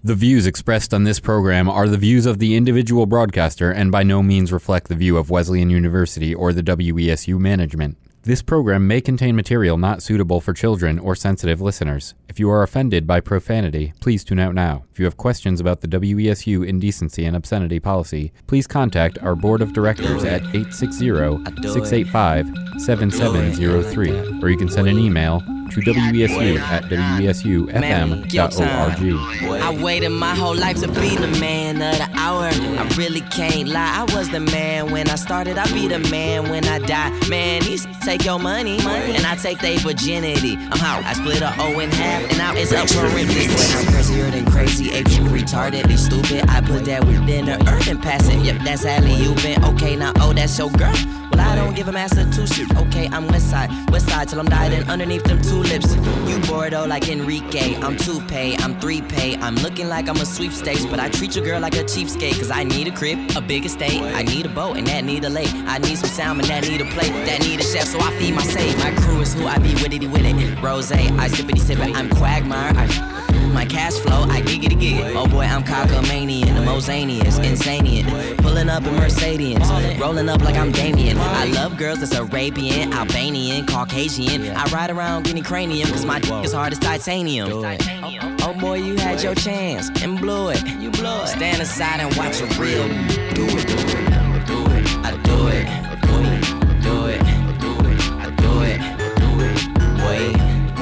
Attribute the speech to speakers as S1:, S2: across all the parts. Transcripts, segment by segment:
S1: The views expressed on this program are the views of the individual broadcaster and by no means reflect the view of Wesleyan University or the WESU management. This program may contain material not suitable for children or sensitive listeners. If you are offended by profanity, please tune out now. If you have questions about the WESU indecency and obscenity policy, please contact our board of directors at 860-685-7703, or you can send an email to wesU@wesufm.org.
S2: I waited my whole life to be the man of the hour. I really can't lie, I was the man when I started, I'll be the man when I die. Man, these take your money, and I take their virginity. I'm out, I split a O in half, and now it's up for parentheses. I'm crazier than crazy, apes, you retardedly stupid. I put that within the earth and pass it. Yep, that's alley you been. Okay, now, oh, that's your girl. Well, I don't give a master two shit. Okay, I'm west side till I'm dying underneath them tulips. You Bordeaux like Enrique, I'm 2Pay, I'm 3Pay. I'm looking like I'm a sweepstakes, but I treat your girl like a cheapskate. Cause I need a crib, a big estate, I need a boat, and that need a lake. I need some salmon, that need a plate, that need a chef, so I feed my save. My crew is who I be with it. Rose, I sippity sippin', I'm Quagmire. My cash flow, I giggity gig. Oh boy, I'm cockamanian, the Mosanians, insanian. Pulling up in Mercedes, rolling up like I'm Damien. I love girls that's Arabian, Albanian, Caucasian. I ride around getting cranium, cause my dick is hard as titanium. Oh boy, you had your chance and blew it. You blew it. Stand aside and watch a real do it. I do it. Do it. I do it. Wait.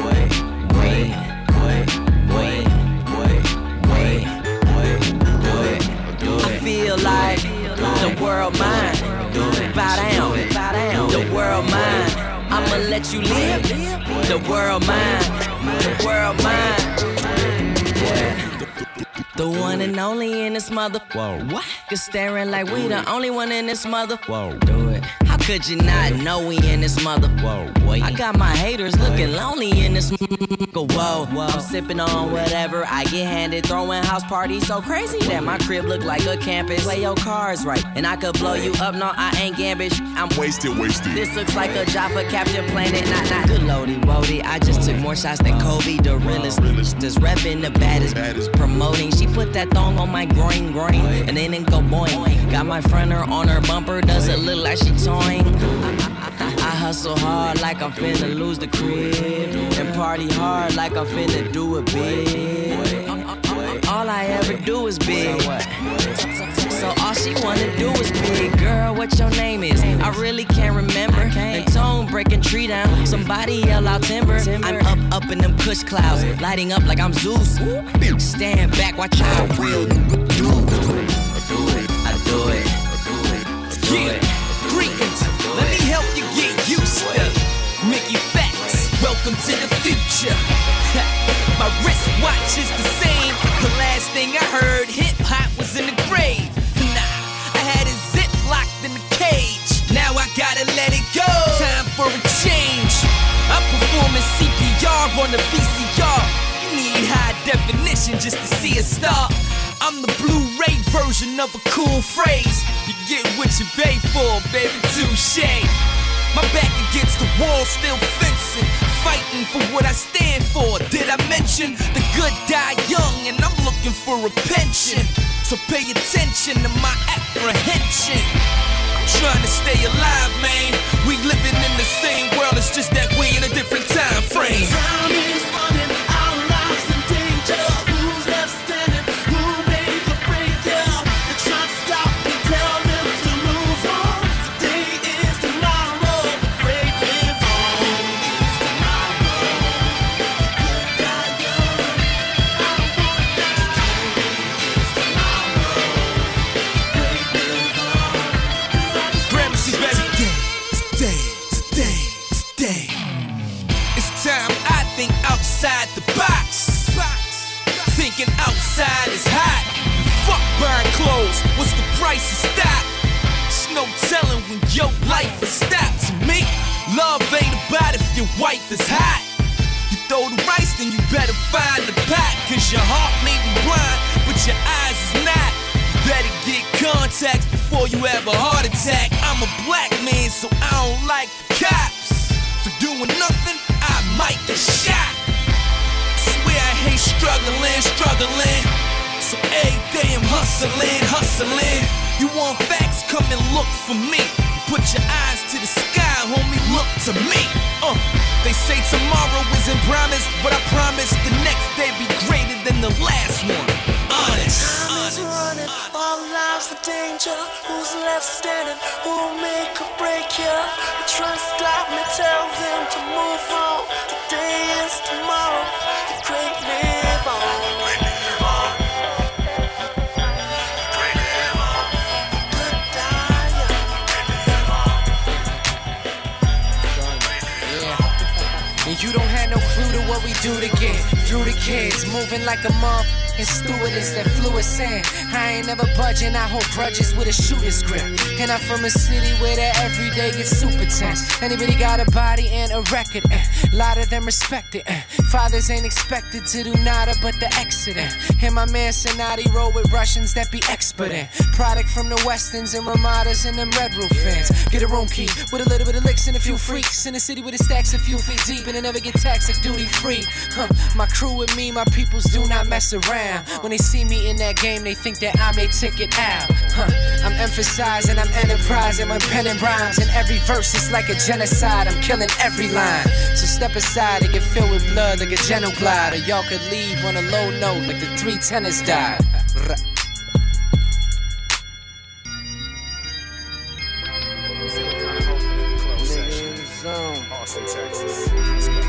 S2: I feel like the world mine. Bow down. The world mine. I'ma let you live. The world mine. The world mine. Yeah. The one and only in this mother. Whoa. What? Just staring like we the only one in this mother. Whoa. Do it. How could you not know we in this mother? Whoa. Wait. I got my haters looking lonely in this whoa. I'm sipping on whatever I get handed. Throwing house parties so crazy that my crib look like a campus. Play your cards right, and I could blow you up. No, I ain't gambish. I'm wasted. This looks like a job for Captain Planet. Not good loady woody. I just took more shots than Kobe. The realest just repping the baddest promoting. She put that thong on my groin, and then it go boing. Got my fronter on her bumper. Does it look like she toying? I hustle hard like I'm finna lose the crib, and party hard like I'm finna do it big. All I ever do is big, so all she wanna do is big. Girl, what your name is? I really can't remember. And tone breaking tree down, somebody yell out timber. I'm up in them kush clouds, lighting up like I'm Zeus. Stand back, watch how I will do. I do it. Yeah, greetings. Let me help you get used to Mickey Facts. Welcome to the future. My wristwatch is the same. The last thing I heard, hip hop was in the grave. Nah, I had it zip locked in the cage. Now I gotta let it go. Time for a change. I'm performing CPR on the VCR. You need high definition just to see a star. I'm the Blu-ray version of a cool phrase. You get what you pay for, baby, touche. My back against the wall, still fencing, fighting for what I stand for. Did I mention the good die young, and I'm looking for a pension? So pay attention to my apprehension. I'm trying to stay alive, man. We living in the same world, it's just that we in a different time frame. Time is running, our lives in danger. Who's left standing? Outside the box, thinking outside is hot. Fuck buying clothes, what's the price of stock? There's no telling when your life will stop. To me, love ain't about if your wife is hot. You throw the rice, then you better find the pot. Cause your heart may be blind, but your eyes is not. You better get contacts before you have a heart attack. I'm a black man, so I don't like the cops. For doing nothing, I might get shot. Swear I hate struggling.
S3: hustling. You want facts? Come and look for me. Put your eyes to the sky, homie, look to me. They say tomorrow isn't promised, but I promise the next day be greater than the last one. Honest.
S4: Time is running, all lives the danger. Who's left standing? Who'll make or break you? Try to stop me, tell them to move on. Today is tomorrow. The great live on.
S5: And you don't have no clue to what we do to get through the kids. Moving like a motherfucking stewardess that flew us in. I ain't never budging, I hold grudges with a shooter's grip. And I'm from a city where the everyday gets super tense. Anybody got a body and a record, a lot of them respect it. Fathers ain't expected to do nada but the accident. And my man Sonati roll with Russians that be expert in. Product from the Westons and Ramadas and them Red Roof fans. Get a room key with a little bit of licks and a few freaks. In a city with the stacks a few feet deep and they never get taxed like duty free. My crew with me, my peoples do not mess around. When they see me in that game, they think that I'm a ticket out. I'm emphasizing, I'm enterprising when penning rhymes. And every verse is like a genocide, I'm killing every line. So step aside and get filled with blood like a gentle glide. Or y'all could leave on a low note like the 3 tenors died.
S3: Austin, Texas. Let's go.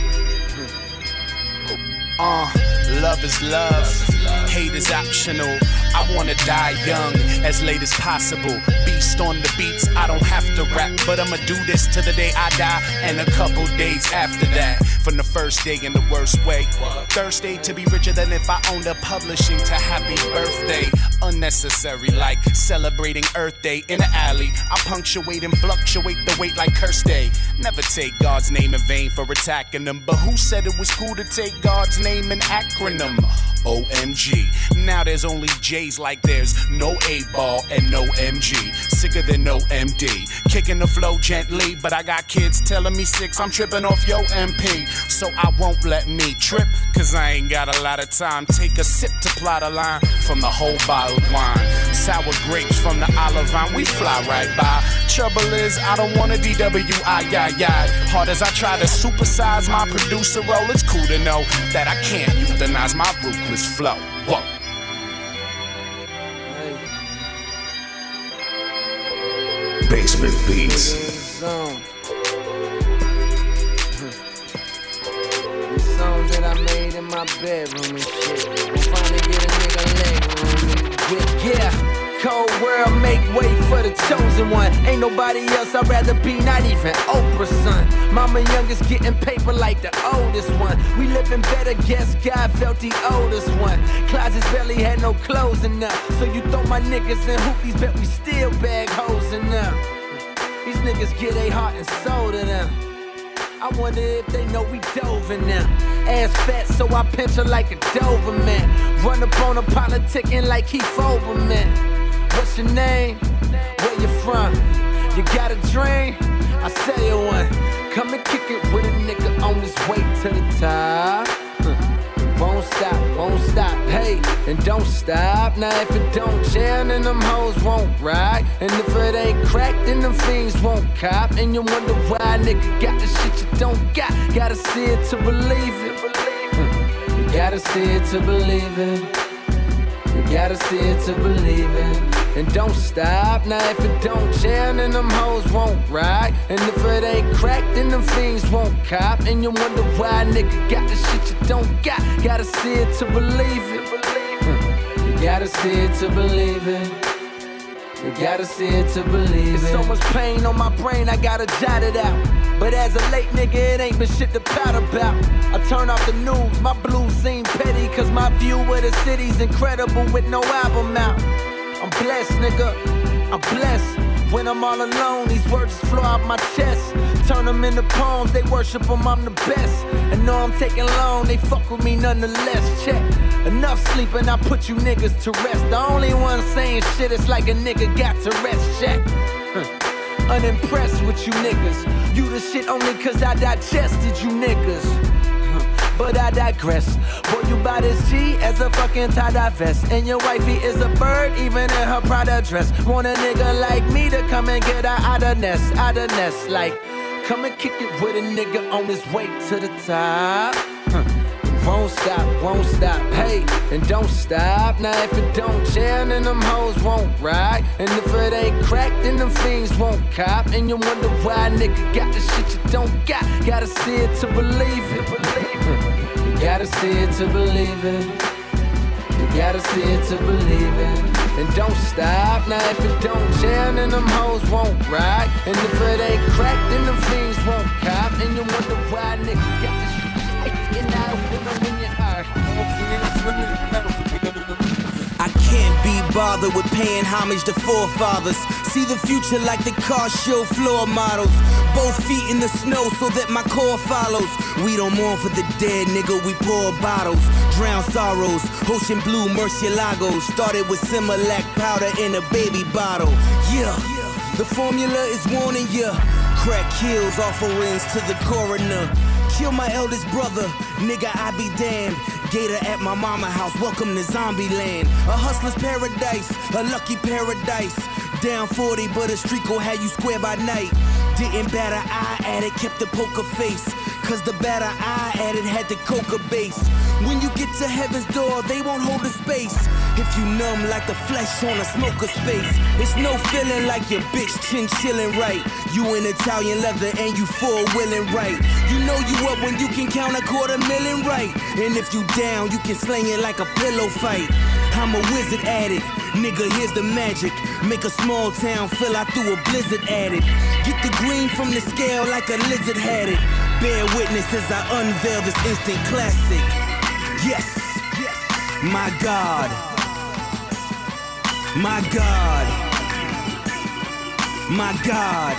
S3: Love is love. Hate is optional. I wanna die young, as late as possible. Beast on the beats, I don't have to rap, but I'ma do this till the day I die, and a couple days after that. From the first day in the worst way. Thursday to be richer than if I owned a publishing to happy birthday. Unnecessary, like celebrating Earth Day in the alley. I punctuate and fluctuate the weight like Curse Day. Never take God's name in vain for attacking them, but who said it was cool to take God's name in acronym? OMG. Now there's only J's like there's no A-ball and no MG. Sicker than no MD. Kicking the flow gently, but I got kids telling me 6, I'm tripping off yo MP. So I won't let me trip, cause I ain't got a lot of time. Take a sip to plot a line from the whole bottled wine. Sour grapes from the olive vine, we fly right by. Trouble is, I don't wanna DWI. Hard as I try to supersize my producer role, it's cool to know that I can't euthanize my ruthless flow. Whoa.
S6: Basement Beats.
S5: These songs that I made in my bedroom and shit. I'm finally get a nigga leg. Yeah. Cold world, make way for the chosen one. Ain't nobody else I'd rather be, not even Oprah's son. Mama youngest getting paper like the oldest one. We living better, guess God felt the oldest one. Closets barely had no clothes enough. So you throw my niggas in hoopies, bet we still bag hoes enough. These niggas get a heart and soul to them. I wonder if they know we dove in them. Ass fat, so I pinch her like a Doberman. Run up on a politicking like he Foberman. What's your name? Where you from? You got a dream? I sell you one. Come and kick it with a nigga on his way to the top. Won't stop, hey, and don't stop. Now if it don't jam, then them hoes won't ride. And if it ain't cracked, then them fiends won't cop. And you wonder why a nigga got the shit you don't got. Gotta see it to believe it. You gotta see it to believe it. You gotta see it to believe it. And don't stop, now if it don't jam, then them hoes won't ride. And if it ain't cracked, then them fiends won't cop. And you wonder why a nigga got the shit you don't got. Gotta see it to believe it. You gotta see it to believe it. You gotta see it to believe it. There's so much pain on my brain, I gotta jot it out. But as a late nigga, it ain't been shit to pout about. I turn off the news, my blues seem petty, cause my view of the city's incredible with no album out. I'm blessed, nigga, I'm blessed. When I'm all alone, these words just flow out my chest. Turn them into poems, they worship them, I'm the best. And know I'm taking long, they fuck with me nonetheless. Check, enough sleeping, I put you niggas to rest. The only one saying shit is like a nigga got to rest. Check, unimpressed with you niggas. You the shit only cause I digested you niggas. but I digress. Boy, you buy this G as a fucking tie-dye vest, and your wifey is a bird, even in her Prada dress. Want a nigga like me to come and get her out of nest, like come and kick it with a nigga on his way to the top. Won't stop, hey, and don't stop. Now if it don't jam, then them hoes won't ride. And if it ain't cracked, then them fiends won't cop. And you wonder why a nigga got the shit you don't got. Gotta see it to believe it. You gotta see it to believe it. You gotta see it to believe it. And don't stop. Now if it don't jam, then them hoes won't ride. And if it ain't cracked, then them fiends won't cop. And you wonder why a nigga got the shit.
S2: I can't be bothered with paying homage to forefathers. See the future like the car show floor models. Both feet in the snow so that my core follows. We don't mourn for the dead, nigga, we pour bottles. Drown sorrows, ocean blue Murcielagos. Started with Similac powder in a baby bottle. Yeah, the formula is warning ya. Crack kills, offerings to the coroner. Kill my eldest brother, nigga, I be damned. Gator at my mama house, welcome to zombie land. A hustler's paradise, a lucky paradise. Down 40, but a streak gon' have you square by night. Didn't bat an eye at it, kept the poker face. Cause the batter I added had the coca base. When you get to heaven's door, they won't hold the space. If you numb like the flesh on a smoker space, it's no feeling like your bitch chin chillin' right. You in Italian leather and you four-wheeling right. You know you up when you can count $250,000 right. And if you down, you can sling it like a pillow fight. I'm a wizard at it, nigga, here's the magic. Make a small town feel I threw a blizzard at it. Get the green from the scale like a lizard had it. Bear witness as I unveil this instant classic. Yes, my God, my God, my God.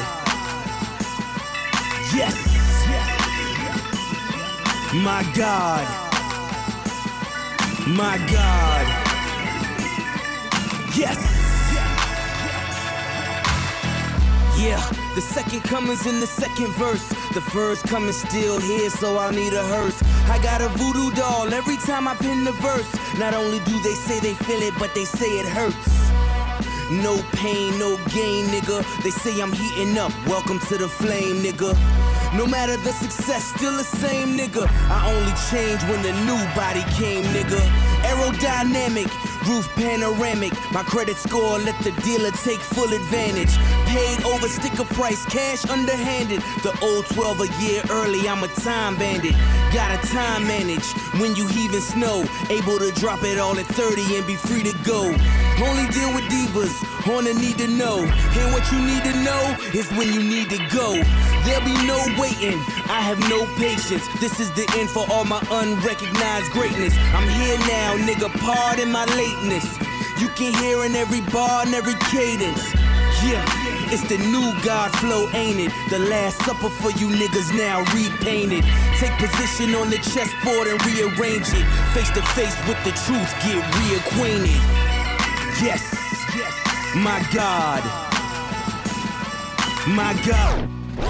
S2: Yes, my God, my God. Yes. Yeah, the second coming's in the second verse. The first coming still here, so I'll need a hearse. I got a voodoo doll every time I pin the verse. Not only do they say they feel it, but they say it hurts. No pain, no gain, nigga. They say I'm heating up, welcome to the flame, nigga. No matter the success, still the same, nigga. I only changed when the new body came, nigga. Aerodynamic, roof panoramic. My credit score let the dealer take full advantage. Paid over sticker price, cash underhanded. The old 12 a year early, I'm a time bandit. Gotta time manage when you heaving snow. Able to drop it all at 30 and be free to go. Only deal with divas on the need to know. And what you need to know is when you need to go. There'll be no waiting, I have no patience. This is the end for all my unrecognized greatness. I'm here now, nigga, pardon my lateness. You can hear in every bar and every cadence. Yeah, it's the new God flow, ain't it? The last supper for you niggas now repainted. Take position on the chessboard and rearrange it. Face to face with the truth, get reacquainted. Yes, my God, my God.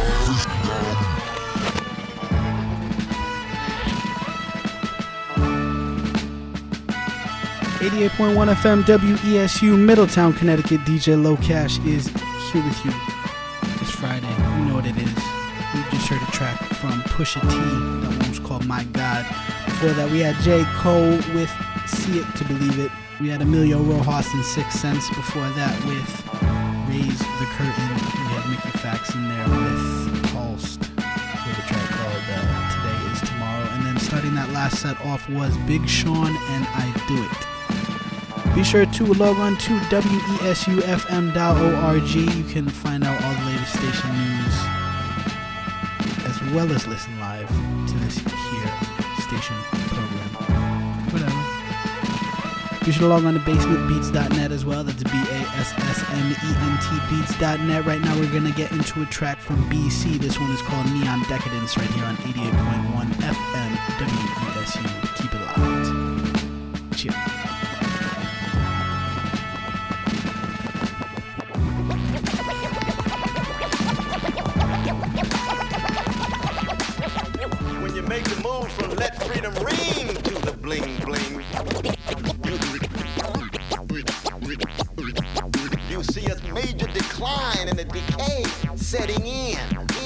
S7: 88.1 FM WESU Middletown, Connecticut. DJ Low Cash is here with you this Friday. You know what it is. We just heard a track from Pusha T. That one was called My God. Before that, we had J. Cole with See It to Believe It. We had Emilio Rojas and 6 Cents before that with Raise the Curtain. We had Mickey Fax in there with Pulsed with a track called Today is Tomorrow. And then starting that last set off was Big Sean and I Do It. Be sure to log on to WESUFM.org. You can find out all the latest station news as well as listen live to this here station program. Whatever. Be sure to log on to basementbeats.net as well. That's BASSMENT beats.net. Right now we're going to get into a track from BC. This one is called Neon Decadence right here on 88.1 FM WESU. Keep it locked. Cheers.
S8: Make the move from let freedom major decline and a decay setting in.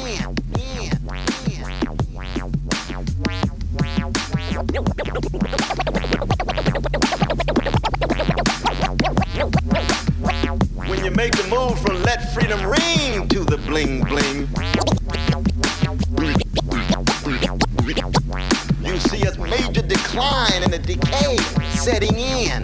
S8: When you make the move from let freedom ring to the bling bling, you see a major decline and a decay setting in.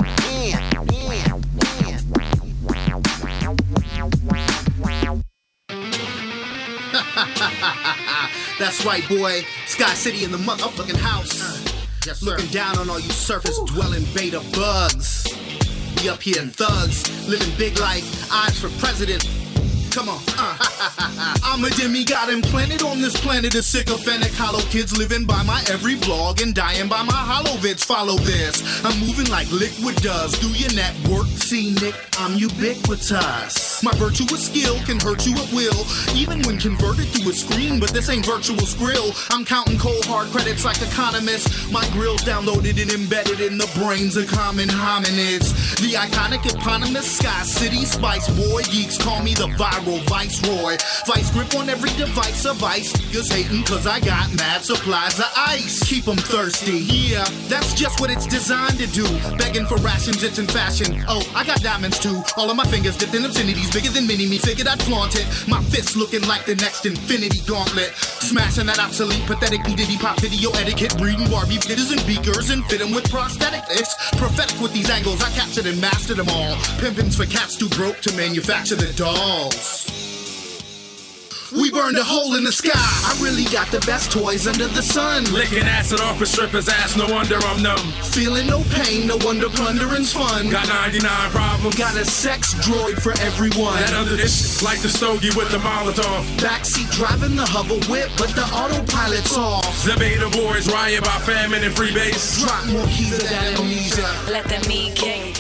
S9: That's right, boy. Sky City in the motherfucking house. Yes, sir. Looking down on all you surface-dwelling beta bugs. We up here in thugs, living big life, eyes for president. Come on. I'm a demigod implanted on this planet of sycophantic hollow kids living by my every blog and dying by my hollow vids. Follow this. I'm moving like liquid does. Do your network, see Nick? I'm ubiquitous. My virtuous skill can hurt you at will, even when converted to a screen, but this ain't virtual skrill. I'm counting cold hard credits like economists. My grill's downloaded and embedded in the brains of common hominids. The iconic eponymous Sky City Spice Boy. Geeks call me the viral viceroy. Vice grip on every device of ice. Niggas hating cause I got mad supplies of ice. Keep them thirsty. Yeah, that's just what it's designed to do. Begging for rations, it's in fashion. Oh, I got diamonds too. All of my fingers dipped in obscenities. Bigger than mini-me, figured I'd flaunt it. My fists looking like the next infinity gauntlet. Smashing that obsolete, pathetic B-Diddy pop video etiquette. Breeding Barbie fitters and beakers and fit them with prosthetic. It's prophetic with these angles. I captured and mastered them all. Pimpins for cats too broke to manufacture the dolls. We burned a hole in the sky. I really got the best toys under the sun.
S10: Licking acid off a stripper's ass, no wonder I'm numb.
S9: Feeling no pain, no wonder plundering's fun.
S10: Got 99 problems.
S9: Got a sex droid for everyone.
S10: That under this, like the stogie with the Molotov.
S9: Backseat driving the hover whip, but the autopilot's off.
S10: The beta boys riot about famine and free base.
S9: Drop more keys of that amnesia.
S2: Let them eat cake.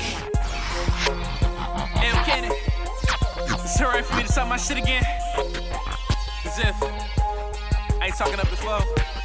S11: Hey, Cannon. It's alright for me to start my shit again. As if I ain't talking up before.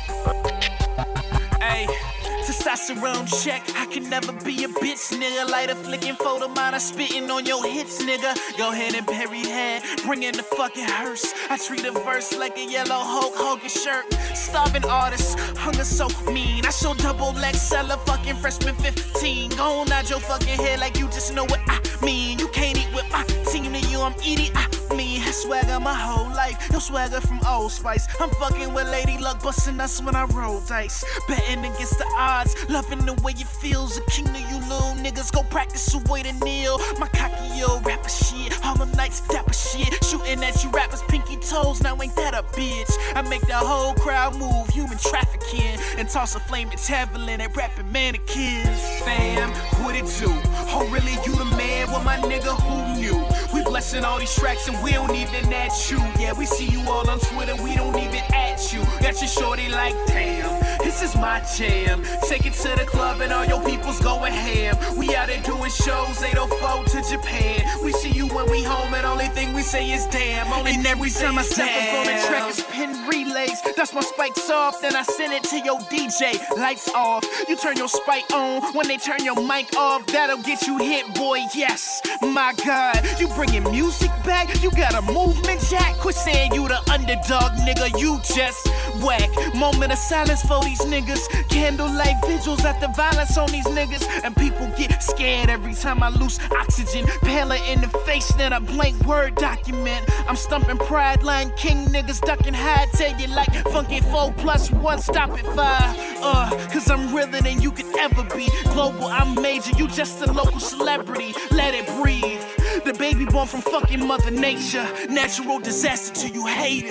S11: Hey, testosterone check. I can never be a bitch, nigga. Light a flicking photo mine, I spitting on your hits, nigga. Go ahead and bury head, bring in the fucking hearse. I treat a verse like a yellow Hulk Hogan shirt. Starving artist, hunger so mean. I show double XL, a fucking freshman 15. Go on out your fucking head like you just know what I mean. You can't eat with my team, to you I'm eating. I mean, I swagger my whole life. No swagger from Old Spice. I'm fucking with Lady Luck, busting us when I roll dice. Betting against the odds, loving the way it feels. A king to you little niggas, go practice the way to kneel. My cocky old rapper shit, Harlem Nights dapper shit. Shooting at you rappers, pinky toes, now ain't that a bitch? I make the whole crowd move, human trafficking, and toss a flaming javelin at rapping mannequins. Fam, what it do? Oh really, you the man? Well my nigga, who knew? We blessing all these tracks and we don't even at you. Yeah, we see you all on Twitter, we don't even at you. Got your shorty like, damn, this is my jam. Take it to the club and all your people's going ham. We out there doing shows, 804 to Japan. We see you when we home and only thing we say is damn. Only and every time I step up on the track is pin relays. That's my spikes off, then I send it to your DJ. Lights off, you turn your spike on. When they turn your mic off, that'll get you hit, boy, yes. My God, you bringing music back? You got a movement, Jack? Quit saying you the underdog, nigga, you just whack. Moment of silence for these niggas. Candlelight vigils at the violence on these niggas. And people get scared every time I lose oxygen. Paler in the face than a blank Word document. I'm stumping Pride Line King niggas ducking high. Tell you like funky 4+1, stop at 5. Cause I'm realer than you could ever be. Global, I'm major, you just a local celebrity. Let it breathe. The baby born from fucking Mother Nature. Natural disaster to you haters.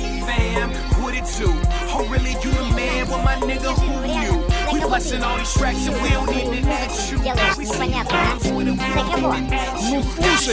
S11: Fam, what it do? Oh really, you the man? Well my nigga, who you? We blessing all these tracks and we don't even at you. We see you on Twitter, we don't even at you.
S12: Слушай,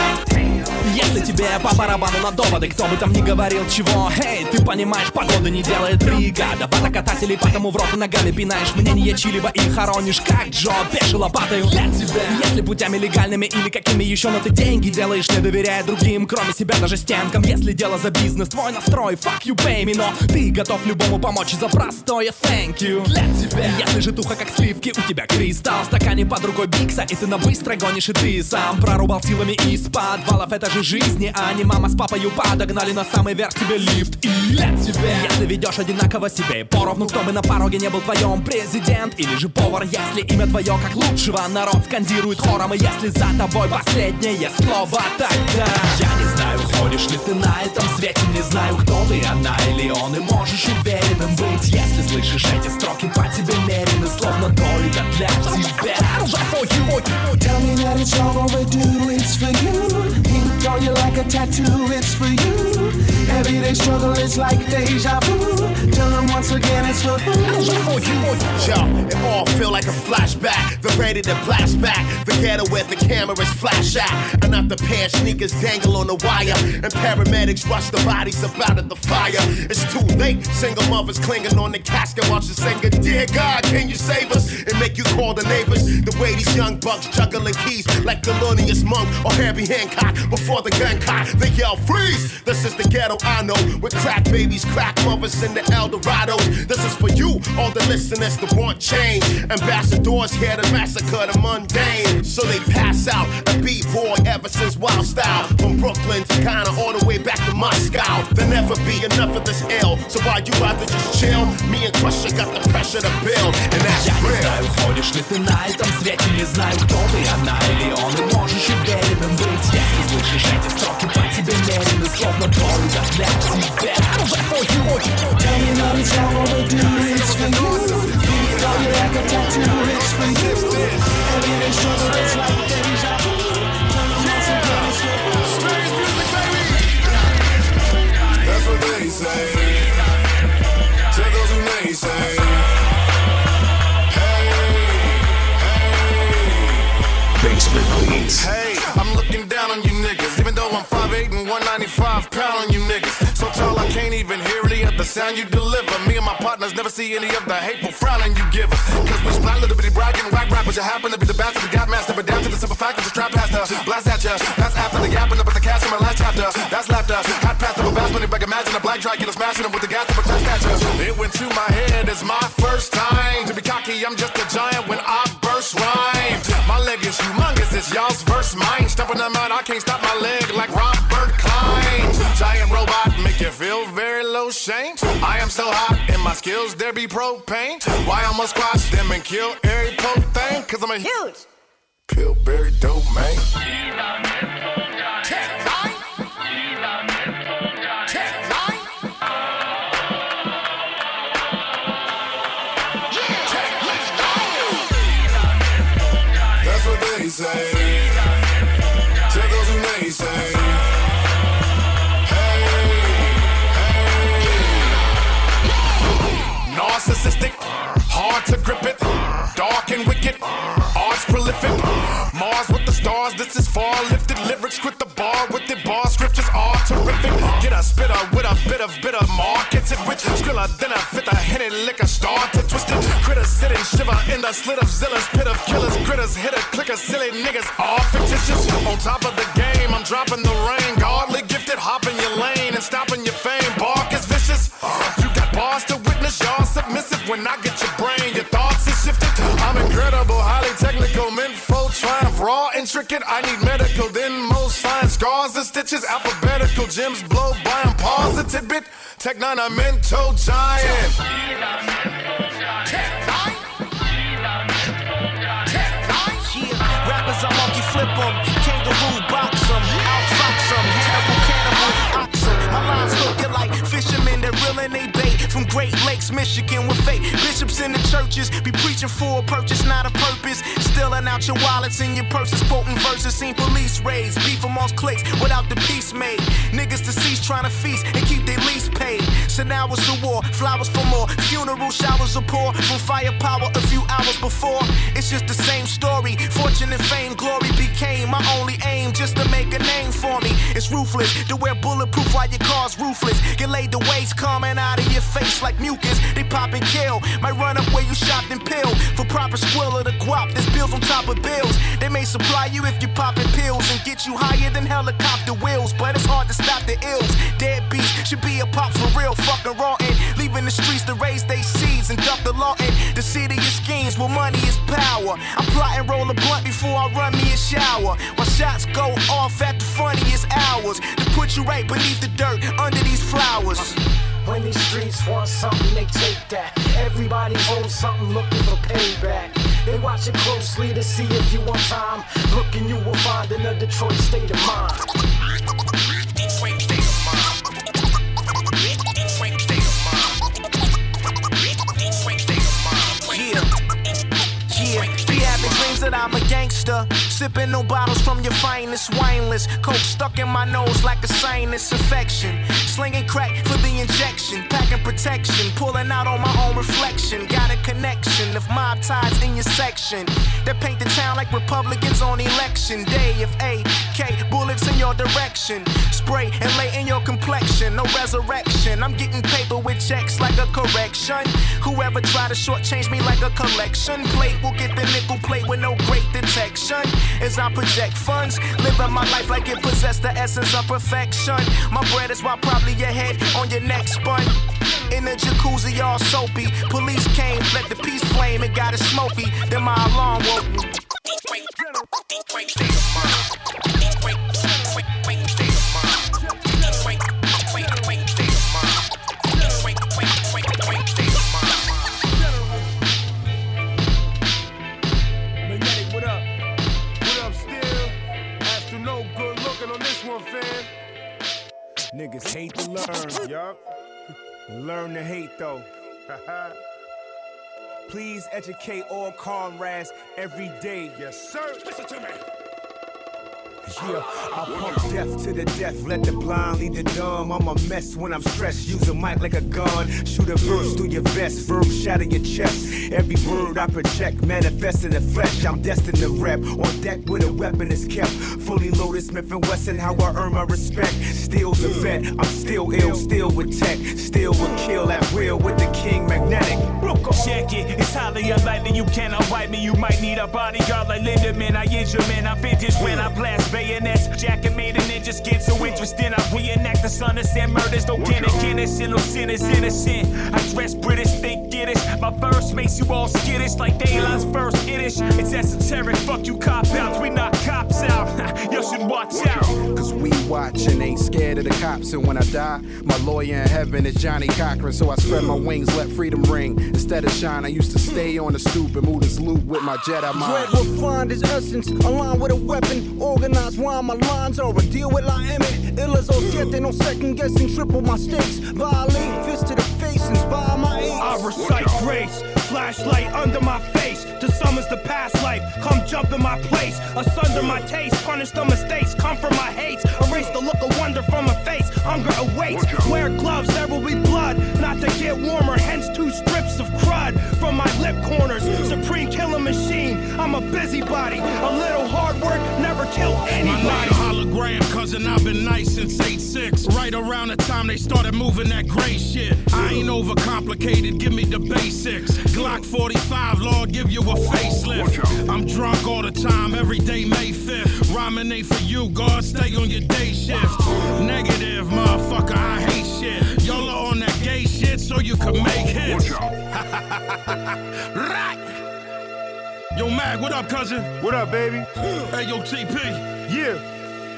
S12: если тебе по барабану на доводы, кто бы там ни говорил чего, эй, ты понимаешь, погода не делает бригада. Водокатателей потому в рот ногами пинаешь мнение чьи-либо и хоронишь, как Джо, пеши лопатой для тебя. Если путями легальными или какими еще, но ты деньги делаешь, не доверяя другим, кроме себя даже стенкам. Если дело за бизнес, твой настрой, fuck you, pay me, но ты готов любому помочь за простое thank you для тебя. Если же туха как сливки, у тебя кристалл в стакане под рукой бикса, и ты на быстро гонишь, и ты сам прорубал силами из подвала прав, это же жизни, а не мама с папою подогнали на самый верх тебе лифт и лет тебе. Если ведешь одинаково себе поровну, кто бы на пороге не был твоем президент или же повар, если имя твое как лучшего народ скандирует хором, и если за тобой последнее слово, тогда я не знаю, ходишь ли ты на этом свете, не знаю, кто ты, она или он, и можешь уверенным быть, если слышишь эти строки по тебе мерены, словно только для тебя.
S13: Tell me that it's all overdue, it's for you. Ink on you like a tattoo, it's for you. Everyday struggle is like deja vu. Tell them once again it's for you.
S14: Yo, it all feel like a flashback. They're ready to blast back. The ghetto where the cameras flash at. And not the pair of sneakers dangle on the wire. And paramedics rush the bodies up out of the fire. It's too late. Single mothers clinging on the casket. Watch the singer, dear God, can you save us? And make you call the neighbors. The way these young bucks juggling keys like Thelonious Monk or Herbie Hancock. Before the gun cock, they yell freeze. This is the ghetto I know, with crack babies, crack mothers in the Eldorados. This is for you, all the listeners that want change. Ambassadors here to massacre the mundane, so they pass out a B-boy ever since Wild Style. From Brooklyn to Ghana all the way back to Moscow. There'll never be enough of this ill, so why you rather just chill? Me and Crusher got the pressure to build, and that's real.
S12: Я не знаю, ходишь ли ты на этом свете, не знаю, кто ты, она или он, и можешь уверенным быть, если слышишь эти строки по тебе мерены, словно только для тебя.
S13: Tell me that it's all overdue, it's for you. Ink on you like a tattoo, it's for you. Everyday struggle is like deja vu. Tell them once again it's for you.
S15: Strange music, baby. That's what they say. Tell those who naysay.
S6: Basement Beats.
S15: Hey, I'm looking down on you niggas, even though I'm 5'8" and 195 pound on you niggas. So tall I can't even hear any of the sound you deliver. Me and my partners never see any of the hateful frowning you give us. Cause we splat little bitty bragging, whack rappers. You happen to be the bastard, the gap master, but down to the simple fact that the strap has to blast at ya. That's after the yapping up at the cast in my last chapter. That's laughter, hot past the vast money back. Imagine a black Dracula smashing him with the gas to protest at ya. It went to my head, it's my first time to be cocky. I'm just a giant when I burst rhyme. My leg is humongous, it's y'all's verse mine. Stepping them out, I can't stop my leg like Robert Klein. Giant robot, make you feel very low shame. I am so hot, in my skills there be propane. Why I must squash them and kill every pope thing? Cause I'm a huge Pillsbury domain. That's what they say. Tell those who naysay. Narcissistic, hard to grip it, dark and wicked, arts prolific, Mars with the stars, this is far lifted lyrics, quit the bar with the bar, scriptures are terrific, get a spitter with a bit of markets it with Skrilla, then I fit a henny liquor, start to twist it, critters sit and shiver in the slit of Zilla's pit of killers, critters hit a clicker, silly niggas all fictitious, on top of the game, I'm dropping the rain, godly gifted, hopping your lane and stopping your fame, bark is vicious, you got bars to witness, y'all submissive when I get your brain, your thoughts is shifted. I'm incredible, highly technical, meant for triumph, raw, intricate. I need medical, then most science, scars and stitches, alphabetical gems blow by and pause a tidbit. Tech nine, a mental giant.
S11: Rappers, I monkey flip 'em, kangaroo box 'em, outfox 'em, cannibal ox 'em. My lines looking like fishermen that reeling they bait from Great Lakes, Michigan with fake bishops in the churches be preaching for a purchase, not a purpose. Stealing out your wallets and your purses, quoting verses. Seen police raids, beef amongst cliques without the peace made. Niggas deceased trying to feast and keep their lease paid. So now it's a war, flowers for more. Funeral showers are pour from firepower a few hours before. It's just the same story. Fortune and fame, glory became my only aim, just to make a name for me. It's ruthless to wear bulletproof while your car's roofless. Get laid to waste coming out of your face like mucus. They pop and kill, might run up where you shopped and pill. For proper squill of the guap, there's bills on top of bills. They may supply you if you popping pills and get you higher than helicopter wheels. But it's hard to stop the ills. Dead beats should be a pop for real, fucking raw and leave
S16: leaving the streets to raise their seeds and dump the law in the city of schemes where money is power. I'm plotting roll a blunt before I run me a shower. While shots go off at the funniest hours to put you right beneath the dirt under these flowers.
S17: When these streets want something, they take that. Everybody owes something, looking for payback. They watch it closely to see if you want time. Look and you will find in a Detroit state of mind.
S16: Detroit state of mind. Detroit state of mind. Detroit state of mind. Yeah, be having dreams that I'm a gangster. Sipping no bottles from your finest wineless. Coke stuck in my nose like a sinus infection. Slinging crack for the injection. Packing protection. Pulling out on my own reflection. Got a connection of mob ties in your section. That paint the town like Republicans on election day. If AK bullets in your direction. Spray and lay in your complexion. No resurrection. I'm getting paper with checks like a correction. Whoever try to shortchange me like a collection plate will get the nickel plate with no great detection. As I project funds, living my life like it possessed the essence of perfection. My bread is why probably your head on your neck spun. In the jacuzzi all soapy. Police came, let the peace flame, it got it smoky. Then my alarm woke me.
S18: Niggas hate to learn, yup. Learn to hate though. Please educate all comrades every day. Yes, sir. Listen to me. Yeah, I pump death to the death, let the blind lead the dumb. I'm a mess when I'm stressed, use a mic like a gun. Shoot a verse through your vest, verbs shatter your chest. Every word I project, manifest in the flesh. I'm destined to rep, on deck where the weapon is kept. Fully loaded Smith & Wesson, how I earn my respect. Still's a vet, I'm still ill, still with tech. Still will kill at will with the King Magnetic.
S12: Check it, it's highly unlikely you cannot wipe me. You might need a bodyguard like Lindemann. I injure men, I vintage when I blast bayonets. Jacket made a ninja skin so interesting. I reenact the son of Sam murders. Don't get it, innocent, no sin is innocent. I dress British, think Yiddish. My verse makes you all skittish like Dayline's first Yiddish. It's esoteric, fuck you cop outs. We knock cops out. You should watch out.
S19: Cause we watch and ain't scared of the cops. And when I die, my lawyer in heaven is Johnny Cochran. So I spread my wings, let freedom ring. Instead of shine, I used to stay on the stoop and move this loop with my Jedi mind.
S20: Dread will find his essence, aligned with a weapon. Organized rhyme, my lines are a deal with La Emmett. Ill as siete, no second guessing, triple my stakes. Violate, fist to the face, inspire my ace.
S12: I recite grace, flashlight under my face. To summons the past life, come jump in my place. Asunder my taste, punish the mistakes, comfort my hates. Erase the look of wonder from my face, hunger awaits. Wear gloves, there will be blood, not to get warmer. Hence 2 strips of crud from my lip corners. Supreme killer machine, I'm a busybody. A little hard work, never kill anybody.
S10: My name hologram, cousin, I've been nice since 8'6". Right around the time they started moving that gray shit. I ain't overcomplicated, give me the basics. Glock 45, Lord, give you a facelift. I'm drunk all the time, every day May 5th. Rhyming ain't for you, God, stay on your day shift. Negative, motherfucker, I hate shit. Y'all are on that gay shit so you can make hits. Right. Yo, Mag, what up, cousin?
S18: What up, baby?
S10: Hey, yo, TP.
S18: Yeah.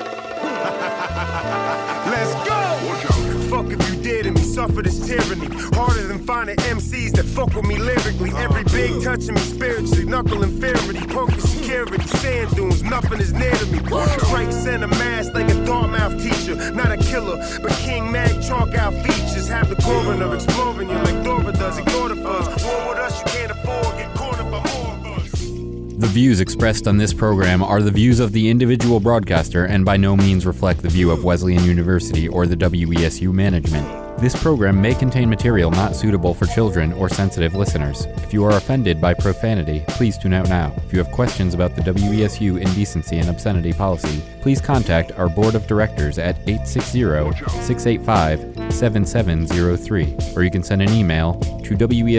S18: Let's go! Fuck if you did and me suffer this tyranny. Harder than finding MCs that fuck with me lyrically. Every big touching me spiritually. Knuckle inferiority, punk security, sand dunes, nothing is near to me. Strike center mask like a Dartmouth teacher. Not a killer, but King Mag chalk out features. Have the coroner exploring you like Dora does. Ignore the fuzz. War with us you can't afford. Get cornered by more of us.
S1: The views expressed on this program are the views of the individual broadcaster and by no means reflect the view of Wesleyan University or the WESU management. This program may contain material not suitable for children or sensitive listeners. If you are offended by profanity, please tune out now. If you have questions about the WESU indecency and obscenity policy, please contact our board of directors at 860-685-7703, or you can send an email to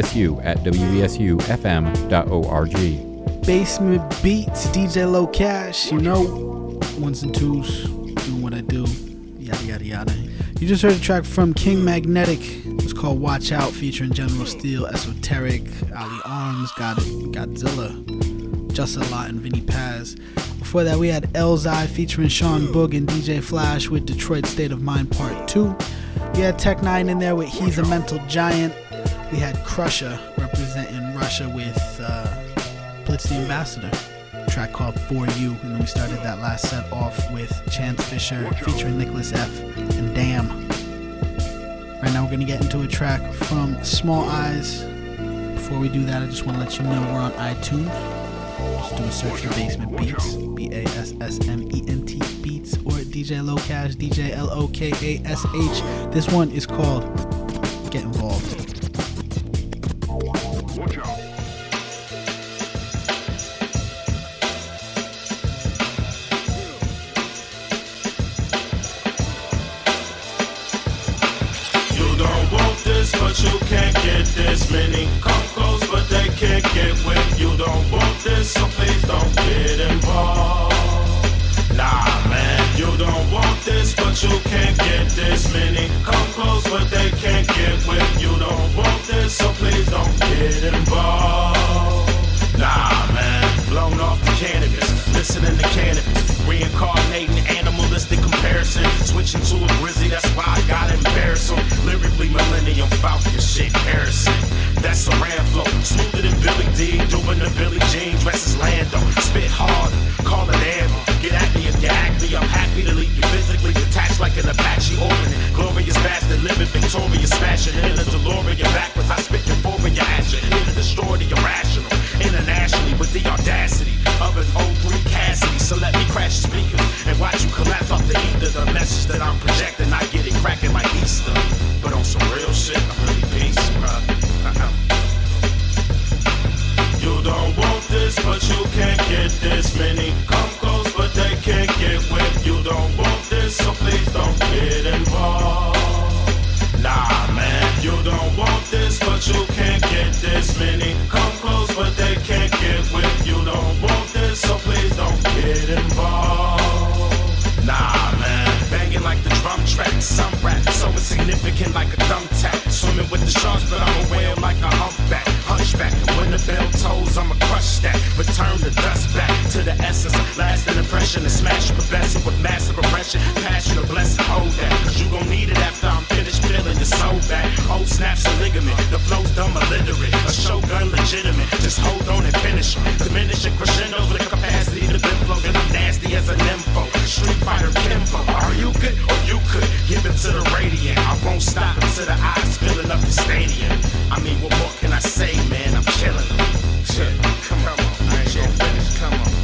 S1: wesu@wesufm.org.
S7: Basement Beats, DJ Low Cash, you know, 1s and 2s, doing what I do, yada yada yada. You just heard a track from King Magnetic, It's called Watch Out, featuring General Steel, Esoteric, Ali Arms, Godzilla, Just a Lot, and Vinny Paz. Before that, we had Elzai featuring Sean Boog and DJ Flash with Detroit State of Mind Part 2. We had Tech 9 in there with He's a Mental Giant. We had Crusher representing Russia with Blitz the Ambassador, a track called For You. And then we started that last set off with Chance Fisher featuring Nicholas F. and Damn. Right now we're going to get into a track from Small Eyes. Before we do that, I just want to let you know we're on iTunes. Just do a search for Basement Beats, BASSMENT Beats, or DJ Locash, DJ LOKASH. This one is called Get Involved.
S13: Watch out.
S10: But you can't get this many Concos, but they can't get with you. Don't want this, so please don't get involved. Nah, man, you don't want this, but you can't get this many Concos, but they can't get with you. Don't want this, so please don't get involved. Nah, man, blown off the cannabis, listening to cannabis, reincarnating animalistic comparison, switching to a grizzly, that's why I gotta embarrass him. Lyrically, Millennium Falcon shit, Harrison. That's a ram flow, smoother than Billy D, doing the Billy Jean, dresses Lando, spit harder, call it ammo. Get at me if you act me, I'm happy to leave you physically detached like an Apache orphan. Glorious bastard, living victorious, smashing in a DeLorean backwards. I spit euphoria at you, here to destroy the irrational. Internationally with the audacity of an 03 Cassidy. So let me crash the speakers and watch you collapse off the ether. The message that I'm projecting, I get it cracking like Easter. But on some real shit, I'm really peace, bruh. You don't want this, but you can't get this many Concos, but they can't get with you. Don't want this, so please don't get involved. Nah, man, you don't want this, but you can't get this many Concos, but they can't get with you. Don't want this, so please don't get involved. Nah, man, banging like the drum track, some rap, so insignificant like a thumbtack. Swimming with the sharks, but I'm a whale like a humpback, hunchback. And when the bell tolls, I'ma crush that. Return the dust back to the essence, lasting impression, and smash your professor with massive oppression. Passion or blessing, hold that, cause you gon' need it after I'm finished feeling your soul back. Old snaps and ligament, the flow's dumb illiterate, a shogun legitimate. Just hold on and finish them. Diminishing crescendos with the capacity to bend flow, and I'm nasty as an info. Street Fighter Kimbo, are you good or you could give it to the radiant? I won't stop until the eyes filling up the stadium. I mean, what more can I say, man? I'm killing them. Shit, come on, I ain't gon' finish, come on.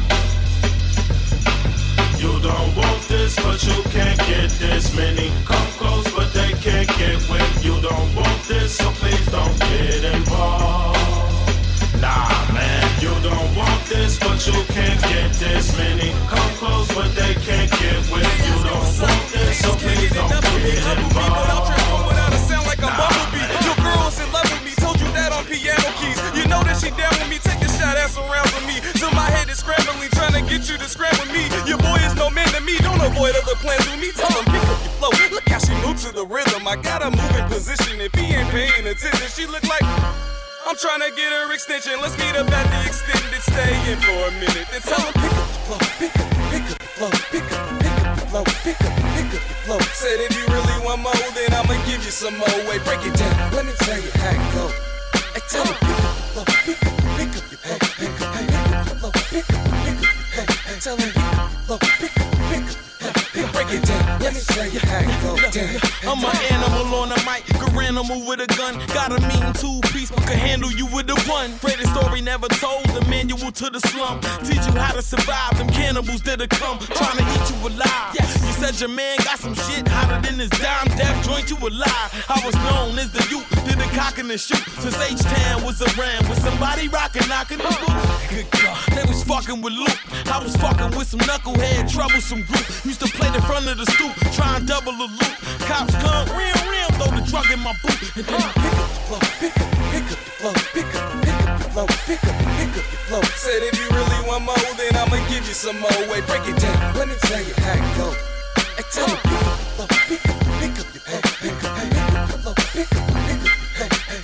S10: You don't want this, but you can't get this many Concos, but they can't get with you. Don't want this, so please don't get involved. Nah, man, you don't want this, but you can't get this many Concos, but they can't get with you. Don't want this, so please don't get involved.
S21: Your girl's in love with me, told you that on piano keys. You know that she down with me, take a shot at some rounds with me. So my head is scrambling, trying to get you to scramble me. Your boy is no man to me, don't avoid other plans with me. Tell him pick up your flow, look how she moved to the rhythm. I gotta move in position, if he ain't paying attention, she look like I'm trying to get her extension. Let's meet up at the extended stay in for a minute. Then tell him pick up the flow, pick up the flow, pick up the flow, pick up the flow. Said if you really want more, then I'ma give you some more. Wait, break it down, let me tell you how it go. Hey, tell him pick up the flow, pick up the flow, pick up the flow, pick up the tell him pick up the flow, pick up break it down, let me tell you how it go down.
S11: I'm an animal on a mic, animal with a gun. Got a mean two-piece, but can handle you with the one. Greatest story never told, the manual to the slum. Teach you how to survive, them cannibals that'll come trying to eat you alive. Yes. You said your man got some shit hotter than his dime death joint, you alive. I was known as the youth, did the cock and the shoot. Since H-Town was around, with somebody rockin', knockin' the boot. Good God, they was fucking with Luke. I was fucking with some knucklehead, troublesome group. Used to play the front of the stoop, try and double the loop. Cops come, real, throw the drug in my boot. And then I pick up the flow, pick up the flow, pick up the flow, pick up the flow.
S21: Said if you really want more, then I'ma give you some more. Wait, break it down, let me tell you how it go. Hey, tell me pick up the flow, pick up the flow, pick up the flow, pick up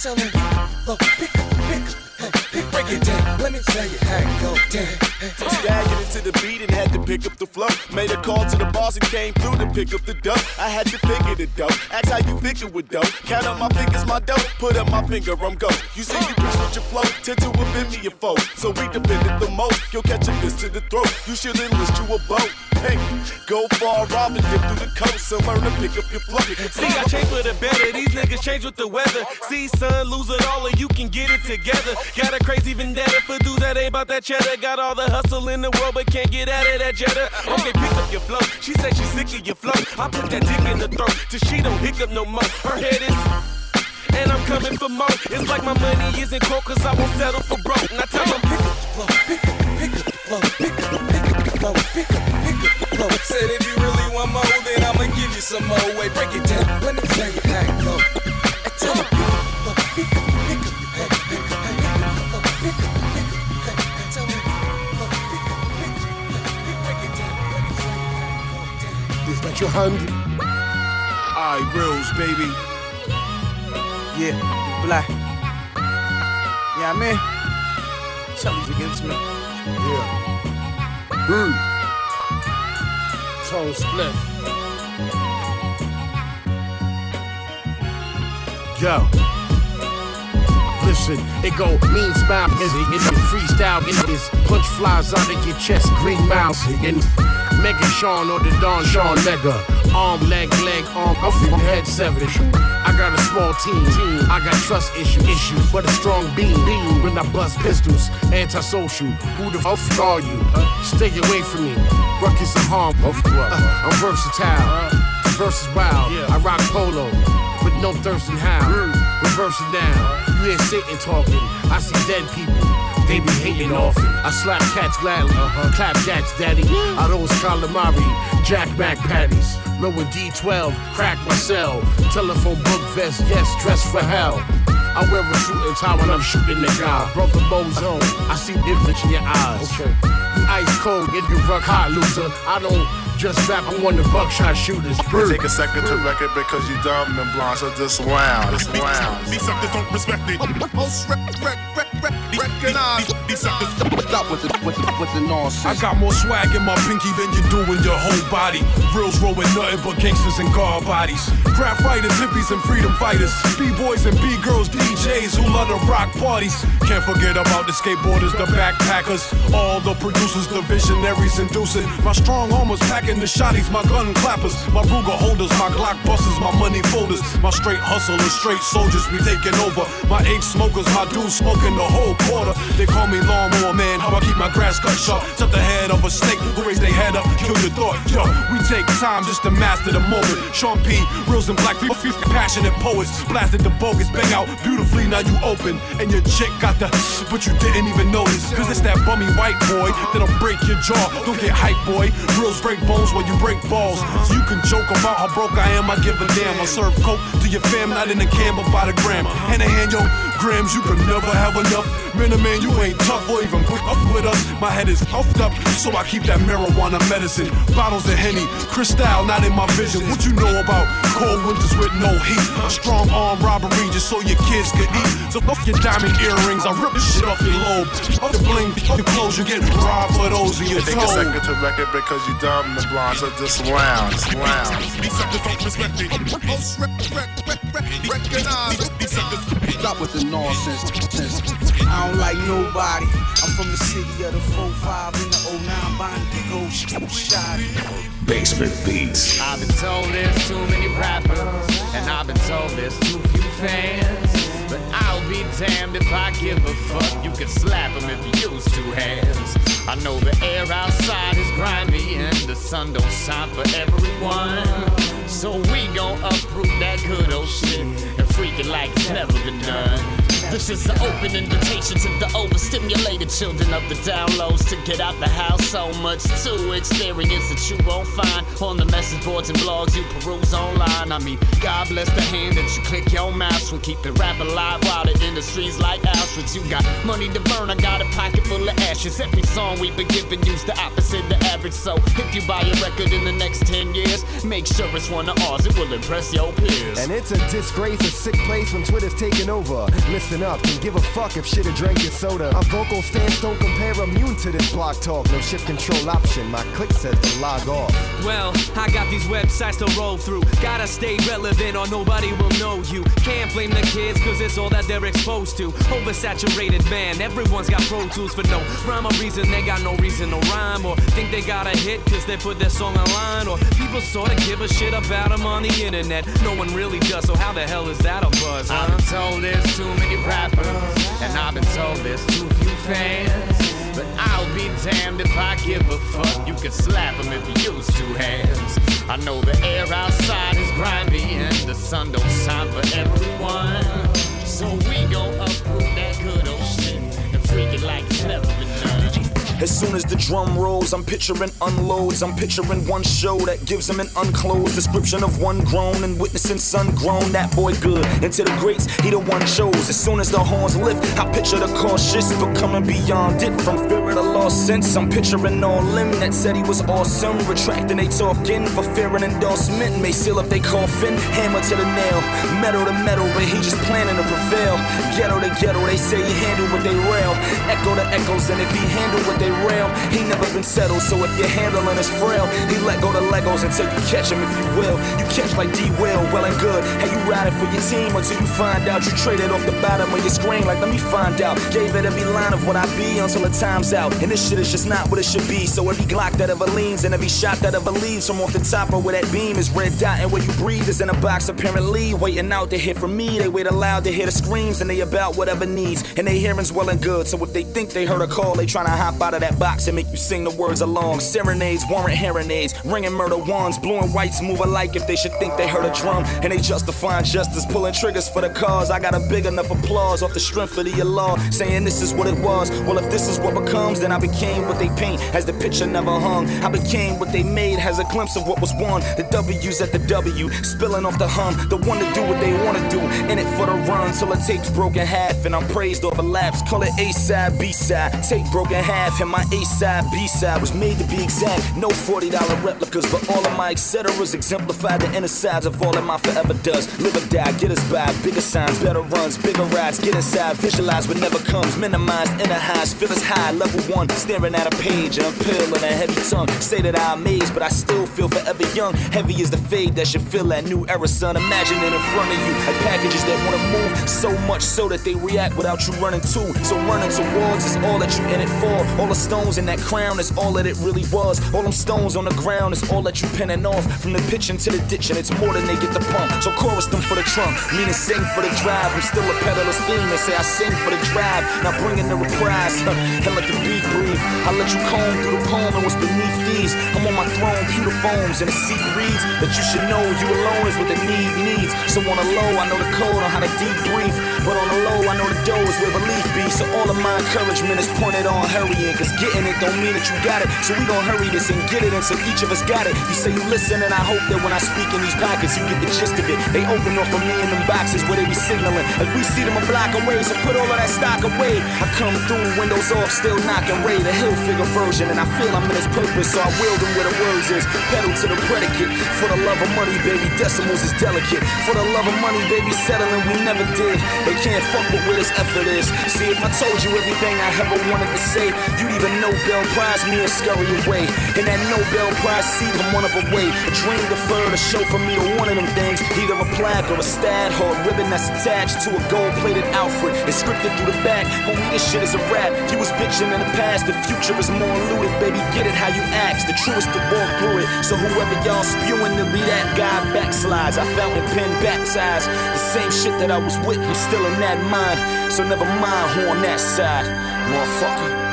S13: Tell me, break it down. Let me tell you how it go down.
S4: Staggering into the beat and had to pick up the flow. Made a call to the boss and came through to pick up the dough. I had to figure the dough. Ask how you figure with dough. Count up my fingers, my dough. Put up my finger, I'm go. You say you bitch with your flow. Tend to offend me, your foe. So we defended the most. You'll catch a fist to the throat. You should enlist you a boat. Hey, go far off and dip through the coast and learn to pick up your flow.
S21: See, I change for the better. These niggas change with the weather. See, son, lose it all and you can get it together. Got a crazy vendetta for dudes that ain't about that cheddar. Got all the hustle in the world but can't get out of that Jetta. Okay, pick up your flow. She said she's sick of your flow. I put that dick in the throat till she don't hiccup no more. Her head is, and I'm coming for more. It's like my money isn't cold cause I won't settle for broke. Now tell them pick up the flow, pick up the flow, pick up the flow, pick up the flow. Said if you really want more, then I'ma give you some more. Wait, break it down. Let me tell you how it go. Tell them pick up the flow, pick up the flow, pick up the flow, pick up the flow, pick up the flow. Tell me break it down.
S18: Is that your hand? Alright, Reels, baby.
S22: Yeah, black. Yeah, I mean, Charlie's against me.
S18: Yeah. Tone split. Yo. Listen, it go mean smile, it's freestyle, it's punch flies out of your chest, green mouse, and Mega Sean or the Don Sean Mega, arm, leg, arm, I'm head seven. I got a small team, I got trust issues, but a strong beam when I bust pistols, antisocial, who the fuck are you? Stay away from me, ruckus and harm, I'm versatile, verse is wild, I rock polo, with no thirst and how, reverse it down. You hear Satan talking, I see dead people, they be hating often. I slap cats gladly, clap jacks daddy. I those calamari, Jack Mac patties. Low in D12, crack my cell. Telephone book vest, yes, dress for hell. I wear a suit and tie when I'm shooting the guy. Brother Bozone, I see image in your eyes. Okay. You ice cold, get you rock hot, loser. I don't just rap, I'm one of the buckshot shooters.
S15: Take a second to record because you dumb and blind, so just wow, just wow.
S10: These suckers don't respect it.
S15: Recognize.
S10: These suckers
S22: stop with the nonsense.
S10: I got more swag in my pinky than you do in your whole body. Reals roll with nothing but gangsters and guard bodies. Craft fighters, hippies, and freedom fighters. B-boys and B-girls, DJs who love to rock parties. Can't forget about the skateboarders, the backpackers. All the producers, the visionaries inducing. My strong arm was packing the shotties, my gun clappers. My Ruger holders, my Glock busters, my money folders. My straight hustlers, straight soldiers, we taking over. My eight smokers, my dudes smoking the whole quarter. They call me lawnmower man, how I keep my grass cut sharp. Tuck the head of a snake, who raise their head up, kill your thought. Yo, we take time just to master the moment. Sean P, Reels and Black, passionate poets. Blasted the bogus, bang out beautifully, now you open. And your chick got the, but you didn't even notice. Cause it's that bummy white boy that'll break your jaw. Don't get hype, boy. Reels break bones when you break balls. So you can joke about how broke I am, I give a damn. I serve coke to your fam, not in a can, but by the gram. Hand in hand, yo, grams, you can never have enough. Man, you ain't tough or even quick up with us. My head is puffed up, so I keep that marijuana medicine. Bottles of Henny, Cristal, not in my vision. What you know about cold winters with no heat? A strong arm robbery just so your kids could eat. So fuck your diamond earrings, I rip the shit off your lobe. Off the bling, off your clothes, you get robbed for those in your toes.
S15: Take a second to record because you dumb and blind, so just wow, just wow.
S10: These suckers don't respect it.
S15: Recognize.
S10: These suckers
S22: stop with the nonsense. I don't like nobody. I'm from the city of the 4-5 in the 09 buying the gold shot.
S6: Basement Beats.
S23: I've been told there's too many rappers, and I've been told there's too few fans. But I'll be damned if I give a fuck. You can slap them if you use two hands. I know the air outside is grimy and the sun don't shine for everyone. So we gon' uproot that good old shit and freak it like it's never been done. This is an open invitation to the overstimulated children of the downloads to get out the house. So much to experience that you won't find on the message boards and blogs you peruse online. I mean, God bless the hand that you click your mouse will keep the rap alive while the industry's like Auschwitz. You got money to burn, I got a pocket full of ashes. Every song we've been giving you's the opposite, the average. So if you buy a record in the next 10 years, make sure it's one of ours, it will impress your peers.
S3: And it's a disgrace, a sick place when Twitter's taking over. Listen up, can give a fuck if shit drank your soda. Our vocal stance don't compare, immune to this block talk. No shift control option, my click says to log off.
S12: Well, I got these websites to roll through. Gotta stay relevant or nobody will know you. Can't blame the kids cause it's all that they're exposed to. Oversaturated man, everyone's got Pro Tools for no rhyme or reason. They got no reason to rhyme or think they got a hit cause they put their song online. Or people sorta give a shit about them on the internet. No one really does, so how the hell is that a buzz, huh?
S23: I've been told there's too many rappers, and I've been told there's too few fans. But I'll be damned if I give a fuck. You can slap them if you use two hands. I know the air outside is grimy and the sun don't shine for everyone. So we gon' uproot that good old shit and freak it like it's never been done.
S5: As soon as the drum rolls, I'm picturing unloads. I'm picturing one show that gives him an unclosed description of one grown and witnessing son grown. That boy good. And to the greats, he the one chose. As soon as the horns lift, I picture the cautious becoming beyond it. From fear of the lost sense, I'm picturing all them that said he was awesome. Retracting they talking for fear and endorsement. May seal up they coffin, hammer to the nail, metal to metal, but he just planning to prevail. Ghetto to ghetto, they say he handled what they rail. Echo to echoes, and if he handled what they rail, he never been settled. So if you're handling is frail, he let go the Legos until you catch him if you will. You catch like D-Will, well and good. Hey, you riding for your team until you find out you traded off the bottom of your screen. Like, let me find out. Gave it every line of what I be until the time's out. And this shit is just not what it should be. So every Glock that ever leans and every shot that ever leaves from off the top of where that beam is red dot, and where you breathe is in a box apparently waiting out to hear from me. They wait aloud to hear the screams and they about whatever needs. And they hearing's well and good. So if they think they heard a call, they tryna hop out of that box and make you sing the words along. Serenades, warrant hearing aids, ringing murder ones. Blue and whites move alike if they should think they heard a drum. And they justifying justice, pulling triggers for the cause. I got a big enough applause off the strength of the law, saying this is what it was. Well, if this is what becomes, then I became what they paint as the picture never hung. I became what they made, has a glimpse of what was won. The W's at the W, spilling off the hum. The one to do what they want to do, in it for the run till the tape's broken half. And I'm praised over laps, call it A-side, B-side. Tape broken half, and my A-side, B-side was made to be exact. No $40 replicas, but all of my etceteras exemplify the inner sides of all that my forever does. Live or die, get us by. Bigger signs, better runs, bigger rides. Get inside, visualize what never comes. Minimized inner highs, feel as high. Level 1, staring at a page and a pill and a heavy tongue. Say that I amaze, but I still feel forever young. Heavy is the fade that should fill that new era, son. Imagine it in front of you, like packages that wanna move so much so that they react without you running too. So running towards is all that you in it for. All the stones in that crown is all that it really was. All them stones on the ground is all that you pinning off. From the pitching to the ditching, it's more than they get the pump. So chorus them for the trunk, meaning sing for the drive. I'm still a peddler's theme and say I sing for the drive. Now bring in the reprise, and let the beat breathe. I let you comb through the poem and what's beneath these. I'm on my throne, pewter foams, and the seat reads that you should know you alone is what the need needs. So on the low, I know the code on how to deep breathe, but on the low, I know the dough is where belief be. So all of my encouragement is pointed on hurrying, cause getting it don't mean that you got it. So we gon' hurry this and get it until each of us got it. You say you listen, and I hope that when I speak in these pockets, you get the gist of it. They open up for me in them boxes where they be signaling. Like we see them a block away, so put all of that stock away. I come through, windows off, still knocking Ray, the hill figure version, and I feel I'm in his purpose, so I wield them where the words is. Pedal to the predicate. For the love of money, baby, decimals is delicate. For the love of money, baby, settling we never did. They can't fuck with where this effort is. See, if I told you everything I ever wanted to say, you'd even Nobel Prize me and scurry away. In that Nobel Prize seat, I'm one up away. A dream deferred, a show for me to one of them things. Either a plaque or a stat or a ribbon that's attached to a gold-plated Alfred. It's scripted through the back. Homie, this shit is a rap. You was bitching in the past, the future is more looted. Baby, get it how you ask. The truest to walk through it. So whoever y'all spewing to be that guy backslides. I fountain pen baptized. The same shit that I was with, I'm still in that mind. So never mind who on that side, motherfucker.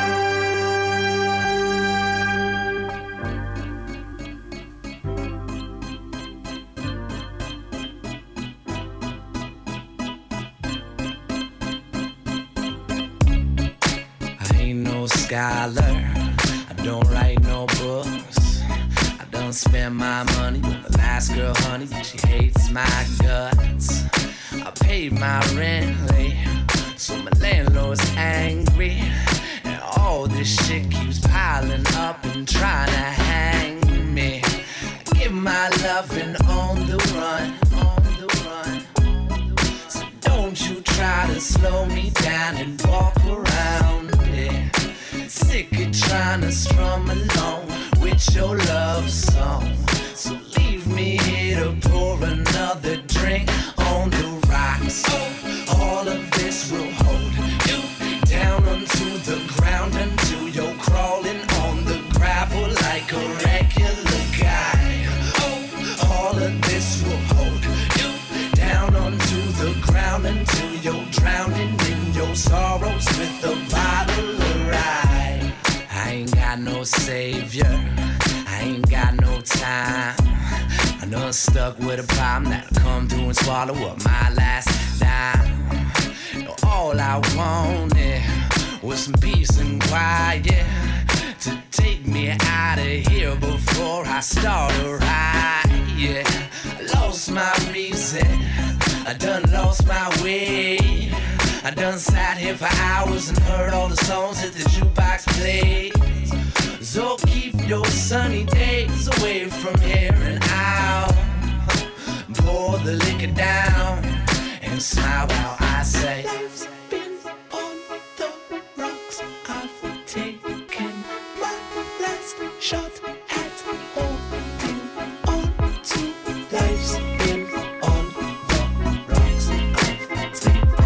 S2: scholar. I don't write no books. I don't spend my money on the last girl, honey. She hates my guts. I paid my rent late, so my landlord's angry. And all this shit keeps piling up and trying to hang me. I give my loving on the run, So don't you try to slow me down and walk around me. Sick of trying to strum along with your love song. So leave me here to pour another drink on the rocks. All of this will hold you down onto the ground until you're crawling on the gravel like a regular guy. All of this will hold you down onto the ground until you're drowning in your sorrows with a bottle of rye. I ain't got no savior, I ain't got no time. I know I'm stuck with a problem that'll come through and swallow up my last dime. All I wanted was some peace and quiet to take me out of here before I start a riot. Yeah, I lost my reason, I done lost my way. I done sat here for hours and heard all the songs that the jukebox plays. So keep your sunny days away from here and out. Pour the liquor down and smile while I say, life's been on the rocks. I've taken my last shot at holding on to. Life's been on the rocks. I've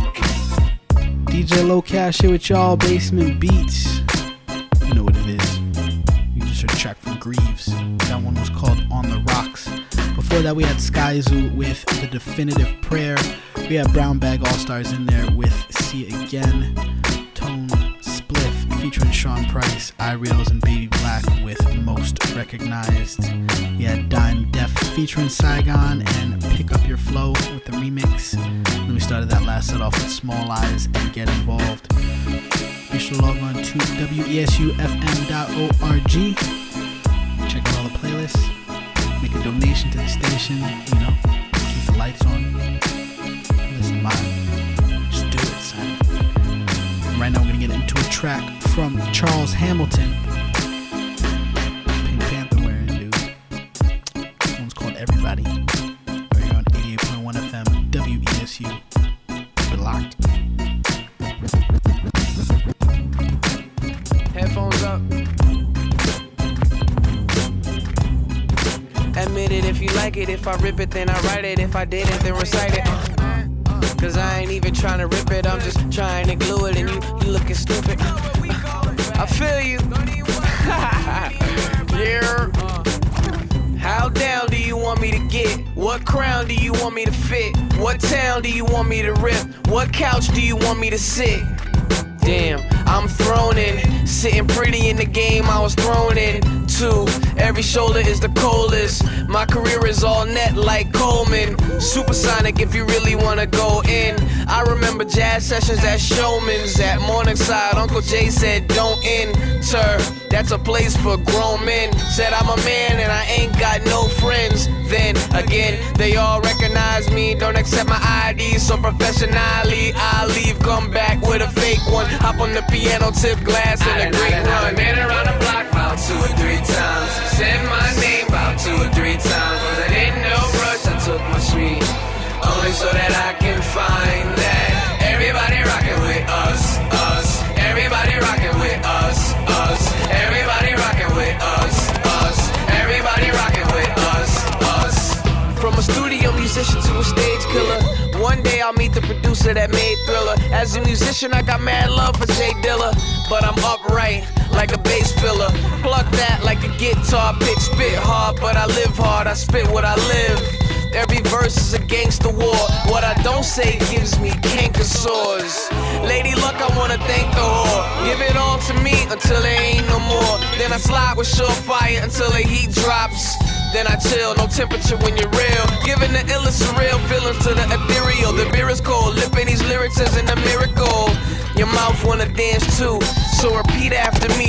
S2: taken.
S7: DJ Low Cash here with y'all, Basement Beats. You know what it is. You just heard a track from Greaves. That one was called On the Rocks. Before that, we had Sky Zoo with The Definitive Prayer. We had Brown Bag All-Stars in there with See It Again. Tone Spliff featuring Sean Price. iReels and Baby Black with Most Recognized. We had Dime Def featuring Saigon and Pick Up Your Flow with the remix. And we started that last set off with Small Eyes and Get Involved. Be sure to log on to WESUFM.org. Check out all the playlists. Make a donation to the station, you know, keep the lights on. Listen live. Just do it, son. And right now we're gonna get into a track from Charles Hamilton. Pink Panther wearing, dude. This one's called Everybody. Right here on 88.1 FM, WESU. We're locked.
S8: Headphones up. Admit it if you like it. If I rip it, then I write it. If I didn't, then recite it. Cause I ain't even trying to rip it. I'm just trying to glue it. And you looking stupid. I feel you. Yeah. How down do you want me to get? What crown do you want me to fit? What town do you want me to rip? What couch do you want me to sit? Damn, I'm thrown in. Sitting pretty in the game I was thrown in. Two, every shoulder is the coldest. My career is all net like Coleman. Supersonic if you really wanna go in. I remember jazz sessions at Showman's at Morningside. Uncle Jay said don't enter. That's a place for grown men. Said I'm a man and I ain't got no friends. Then again, they all recognize me. Don't accept my ID so professionally. I leave, come back with a fake one. Hop on the piano, tip glass, and a great run. I been around the block about 2 or 3 times. Said my name about 2 or 3 times. Was I didn't no rush, I took my sweet. Only so that I can find that everybody rockin' with us, us. Everybody rockin' with us, us. Everybody rockin' with us, us. Everybody rockin' with us, us. From a studio musician to a stage killer. One day I'll meet the producer that made Thriller. As a musician, I got mad love for Jay Dilla. But I'm upright like a bass filler. Pluck that like a guitar pick. Spit hard, but I live hard. I spit what I live. Every verse is a gangster war. What I don't say gives me canker sores. Lady Luck, I wanna thank the whore. Give it all to me until there ain't no more. Then I slide with Surefire until the heat drops. Then I chill, no temperature when you're real. Giving the illest surreal feelings to the ethereal. The beer is cold, lipping these lyrics isn't a miracle. Your mouth wanna dance too, so repeat after me.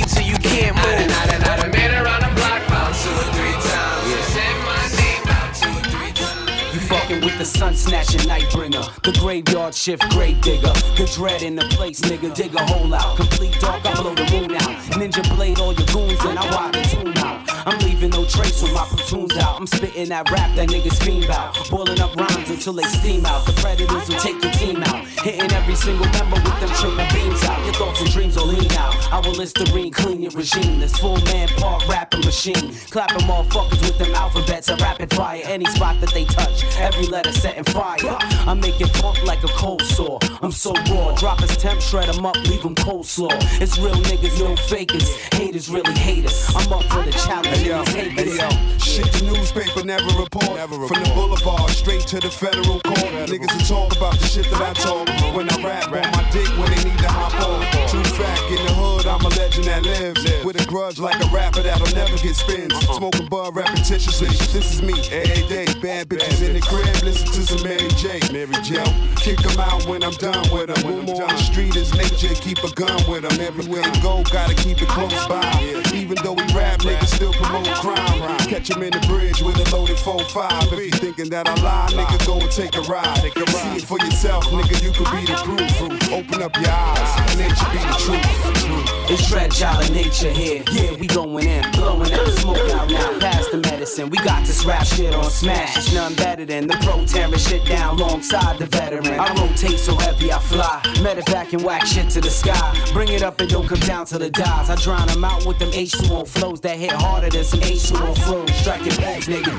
S9: sun snatching night bringer. The graveyard shift grave digger. The dread in the place, nigga, dig a hole out. Complete dark, I blow the moon out. Ninja blade all your goons and I wipe the tune out. I'm leaving no trace when my platoon's out. I'm spitting that rap that niggas fiend out. Boiling up rhymes until they steam out. The predators will take your team out. Hitting every single member with them triple beams out. Your thoughts and dreams will lean out. I will Listerine clean your regime. This full man part rapping machine. Clapping motherfuckers with them alphabets. A rapid fire any spot that they touch. Every letter setting fire. I make it pump like a cold sore. I'm so raw. Drop his temp, shred him up, leave him coleslaw. It's real niggas, no fakers. Haters really hate us. I'm up for the challenge.
S14: Hey yo, shit the newspaper never report. From the boulevard straight to the federal court. Niggas will talk about the shit that I talk. When I rap on my dick when they need to hop off. True fact, in the hood I'm a legend that lives. With a grudge like a rapper that'll never get spins. Smoking bud repetitiously. This is me, every day. Bad bitches in the crib, listen to some Mary J. Yo, kick them out when I'm done with them. Boom on the street is nature, keep a gun with them. Everywhere you go, gotta keep it close by. Even though we rap, niggas still promote crime. Catch him in the bridge with a loaded 4-5. If you thinking that I lie, nigga, go and take a ride. See it for yourself, nigga, you could be the proof. Open up your eyes, nature be the truth.
S9: It's fragile in nature here. Yeah, we going in, blowing out the smoke out now. Past the medicine, we got this rap shit on smash. It's none better than the pro tearing shit down alongside the veteran. I rotate so heavy I fly. Medevac and whack shit to the sky. Bring it up and don't come down till it dies. I drown them out with them H2O flows that hit harder than some H2O flows. Striking bags, nigga.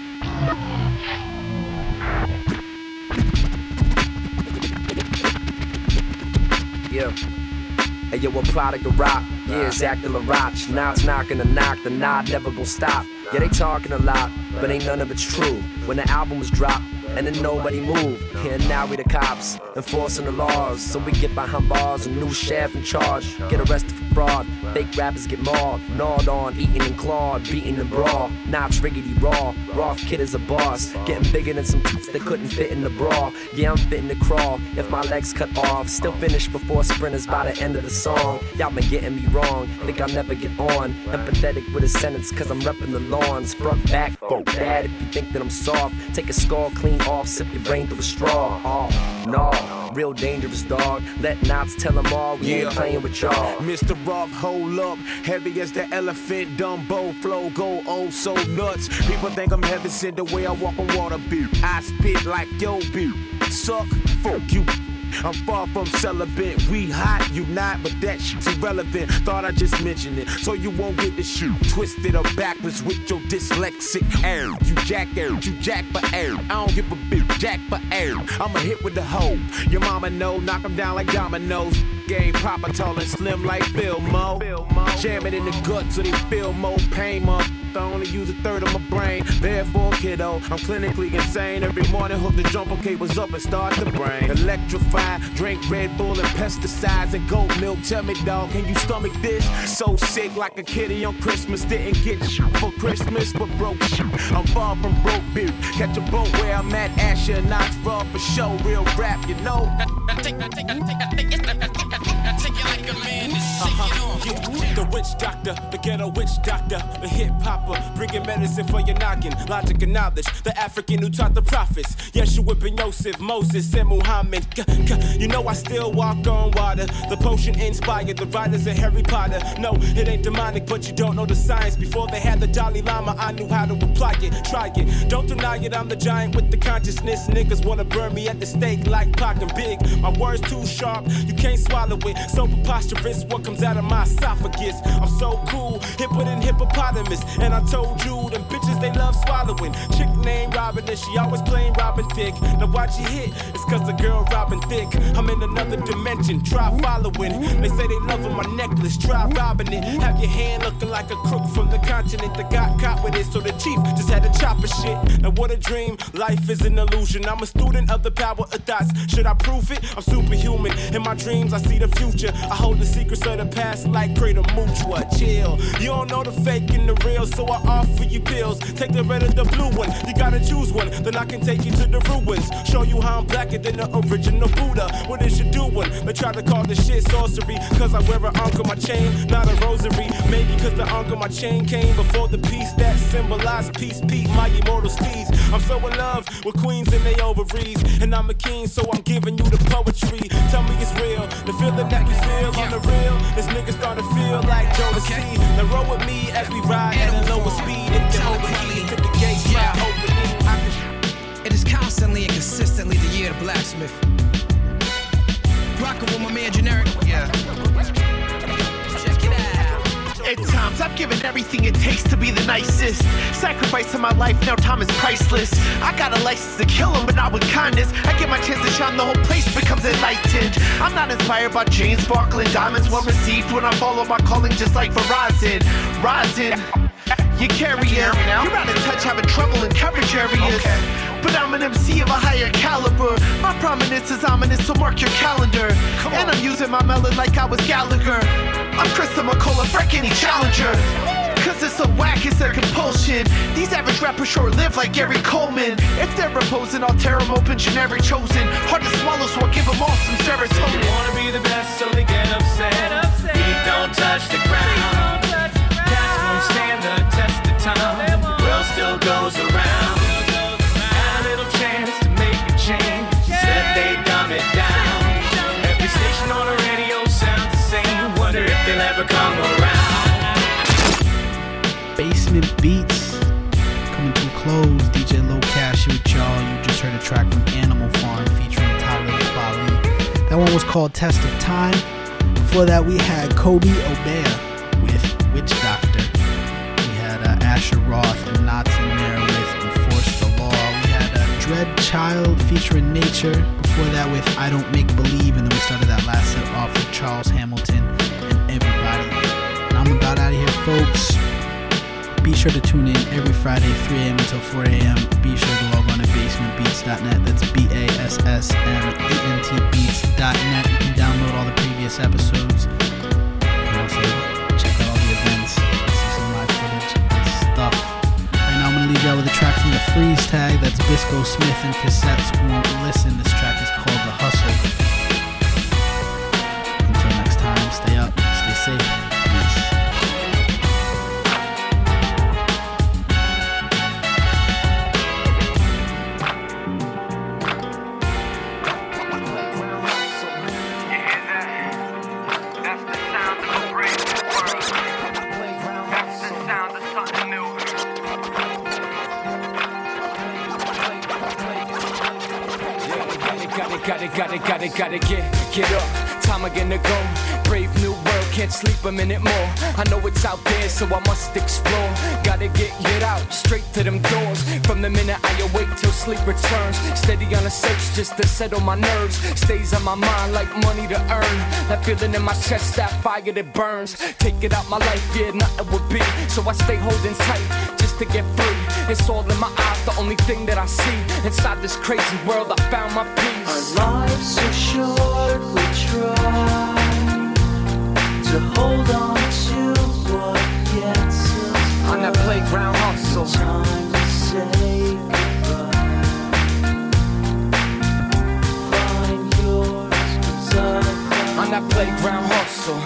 S17: Yeah. Hey yo, a product of rock. Yeah, Zach de la Roche. Now it's knocking a knock, the nod never gon' stop. Yeah, they talking a lot, but ain't none of it's true. When the album was dropped, and then nobody moved. And now we the cops, enforcing the laws. So we get behind bars, a new sheriff in charge. Get arrested for fraud, fake rappers get mauled. Gnawed on, eaten and clawed, beaten and brawl. Now it's riggedy raw, Roth Kid is a boss. Getting bigger than some tits that couldn't fit in the bra. Yeah, I'm fitting to crawl, if my legs cut off. Still finish before sprinters by the end of the song. Y'all been getting me wrong, think I'll never get on. Empathetic with a sentence, cause I'm repping the lawns. Front, back, fuck bad if you think that I'm soft. Take a skull, clean off, sip your brain through a straw. Oh, no, real dangerous dog. Let knots tell them all, we ain't playing with y'all.
S18: Mr. Roth, hold up, heavy as the elephant, Dumbo, flow, go, oh, so nuts. People think I'm heaven sent the way I walk on water, beer. I spit like yo, beer. Suck, fuck you. I'm far from celibate, we hot, you not, but that shit's irrelevant. Thought I just mentioned it, so you won't get the shoot twisted or backwards with your dyslexic air. You jack for air. I don't give a big jack for air. I'm a hit with the hoe. Your mama know, knock 'em down like dominoes. Game proper, tall and slim like Bill Mo. Jam it in the gut so they feel more pain, mo. I only use a third of my brain. Therefore, kiddo, I'm clinically insane. Every morning, hook the jumper cables up and start the brain. Electrify, drink Red Bull and pesticides and goat milk. Tell me, dog, can you stomach this? So sick like a kitty on Christmas. Didn't get shit for Christmas, but broke shit. I'm far from broke, bitch. Catch a boat where I'm at, Asher, not raw for show. Real rap, you know. I take it like a man.
S24: The witch doctor, the ghetto witch doctor, the hip hopper, bringing medicine for your noggin, logic and knowledge. The African who taught the prophets, Yeshua ben Yosef, Moses, and Muhammad. You know I still walk on water. The potion inspired the writers of Harry Potter. No, it ain't demonic, but you don't know the science. Before they had the Dalai Lama, I knew how to apply it. Try it, don't deny it. I'm the giant with the consciousness. Niggas wanna burn me at the stake like Pac and Big. My words too sharp, you can't swallow it. So preposterous, what comes out of my esophagus. I'm so cool, hipper than hippopotamus. And I told you, them bitches they love swallowing. Chick named Robin and she always playing Robin Thicke. Now watch you hit, it's cause the girl Robin Thicke. I'm in another dimension, try following. They say they loving my necklace, try robbing it. Have your hand looking like a crook from the continent that got caught with it. So the chief just had to chop a shit. Now what a dream, life is an illusion. I'm a student of the power of thoughts. Should I prove it? I'm superhuman. In my dreams I see the future. I hold the secrets of the past like Crater Mutua. Chill, you don't know the fake and the real, so I offer you pills. Take the the red or the blue one. You gotta choose one, then I can take you to the ruins. Show you how I'm blacker than the original Buddha. What is you doing? They try to call this shit sorcery, cause I wear an ankh on my chain, not a rosary. Maybe cause the ankh on my chain came before the peace that symbolized peace, Pete, my immortal steeds. I'm so in love with queens and they ovaries, and I'm a king, so I'm giving you the poetry. Tell me it's real, the feeling that you feel on the real. This nigga start to feel like Jodeci. Now roll with me as we ride at a lower speed. If you hold the keys to the gate, try opening.
S1: It is constantly and consistently the year of the blacksmith. Rockin' with my man Generic. Yeah. Check it out.
S11: At times, I've given everything it takes to be the nicest. Sacrificing my life, now time is priceless. I got a license to kill him, but not with kindness. I get my chance to shine, the whole place becomes enlightened. I'm not inspired by chains, sparkling diamonds. Well received when I follow my calling, just like Verizon. Rising, you carry him. You're out of touch, having trouble in coverage areas. But I'm an MC of a higher caliber. My prominence is ominous, so mark your calendar. And I'm using my melon like I was Gallagher. I'm Krista McCullough, freak any challenger. Cause it's so whack, it's their compulsion. These average rappers short live like Gary Coleman. If they're opposing, I'll tear them open, generic chosen. Hard to swallow, so I'll give them all some serotonin.
S2: They wanna be the best, so they get upset. Feet don't touch the ground. Cats won't stand the test of time. The world still goes around. Said they dumb it down. Every station on the radio sounds the same. Wonder if they'll ever come around.
S7: Basement Beats coming to a close. DJ Low Cash with y'all. You just heard a track from Animal Farm featuring Talib Kweli. That one was called Test of Time. Before that, we had Kobe Obeah with Witch Doctor. We had Asher Roth and Knots in there with Enforce the Law. We had Dread Child featuring Nature. Before that with I Don't Make Believe. And then we started that last set off with Charles Hamilton and Everybody. And I'm about out of here, folks. Be sure to tune in every Friday, 3 a.m. until 4 a.m. Be sure to log on to basementbeats.net. That's BASSMENT Beats.net. You can download all the previous episodes. You can also check out all the events, see some live footage and stuff. Right now I'm going to leave y'all with a track from the Freeze Tag. That's Bisco Smith and Cassettes Won't Listen. This track is called The Hustle. Until next time, stay up, stay safe. Peace.
S12: Gotta get up, time again to go. Brave new world, can't sleep a minute more. I know it's out there, so I must explore. Gotta get out, straight to them doors. From the minute I awake till sleep returns. Steady on a search just to settle my nerves. Stays on my mind like money to earn. That feeling in my chest, that fire that burns. Take it out my life, yeah, nothing would be. So I stay holding tight just to get free. It's all in my eyes, the only thing that I see. Inside this crazy world, I found my peace.
S2: Our life's so short, we try to hold on to what gets us
S8: on that playground hustle.
S2: Time to say goodbye. Find yours, 'cause I find
S12: on that playground hustle.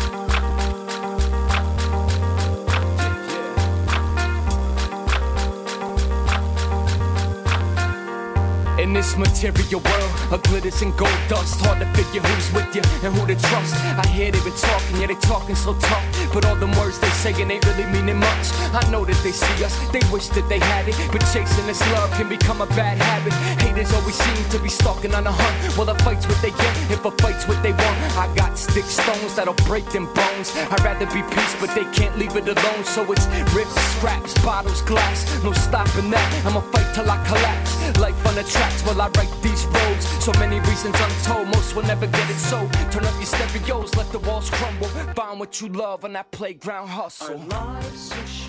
S12: In this material world of glitters and gold dust, hard to figure who's with you and who to trust. I hear they been talking, yeah, they talking so tough, but all them words they saying ain't really meaning much. I know that they see us, they wish that they had it, but chasing this love can become a bad habit. Haters always seem to be stalking on a hunt. Well, a fight's what they get, if a fight's what they want. I got stick stones that'll break them bones. I'd rather be peace, but they can't leave it alone. So it's rips, scraps, bottles, glass, no stopping that. I'ma fight till I collapse. Life on the tracks while I write these roads. So many reasons untold, most will never get it so. Turn up your stereos, let the walls crumble. Find what you love on that playground hustle.
S2: Our lives so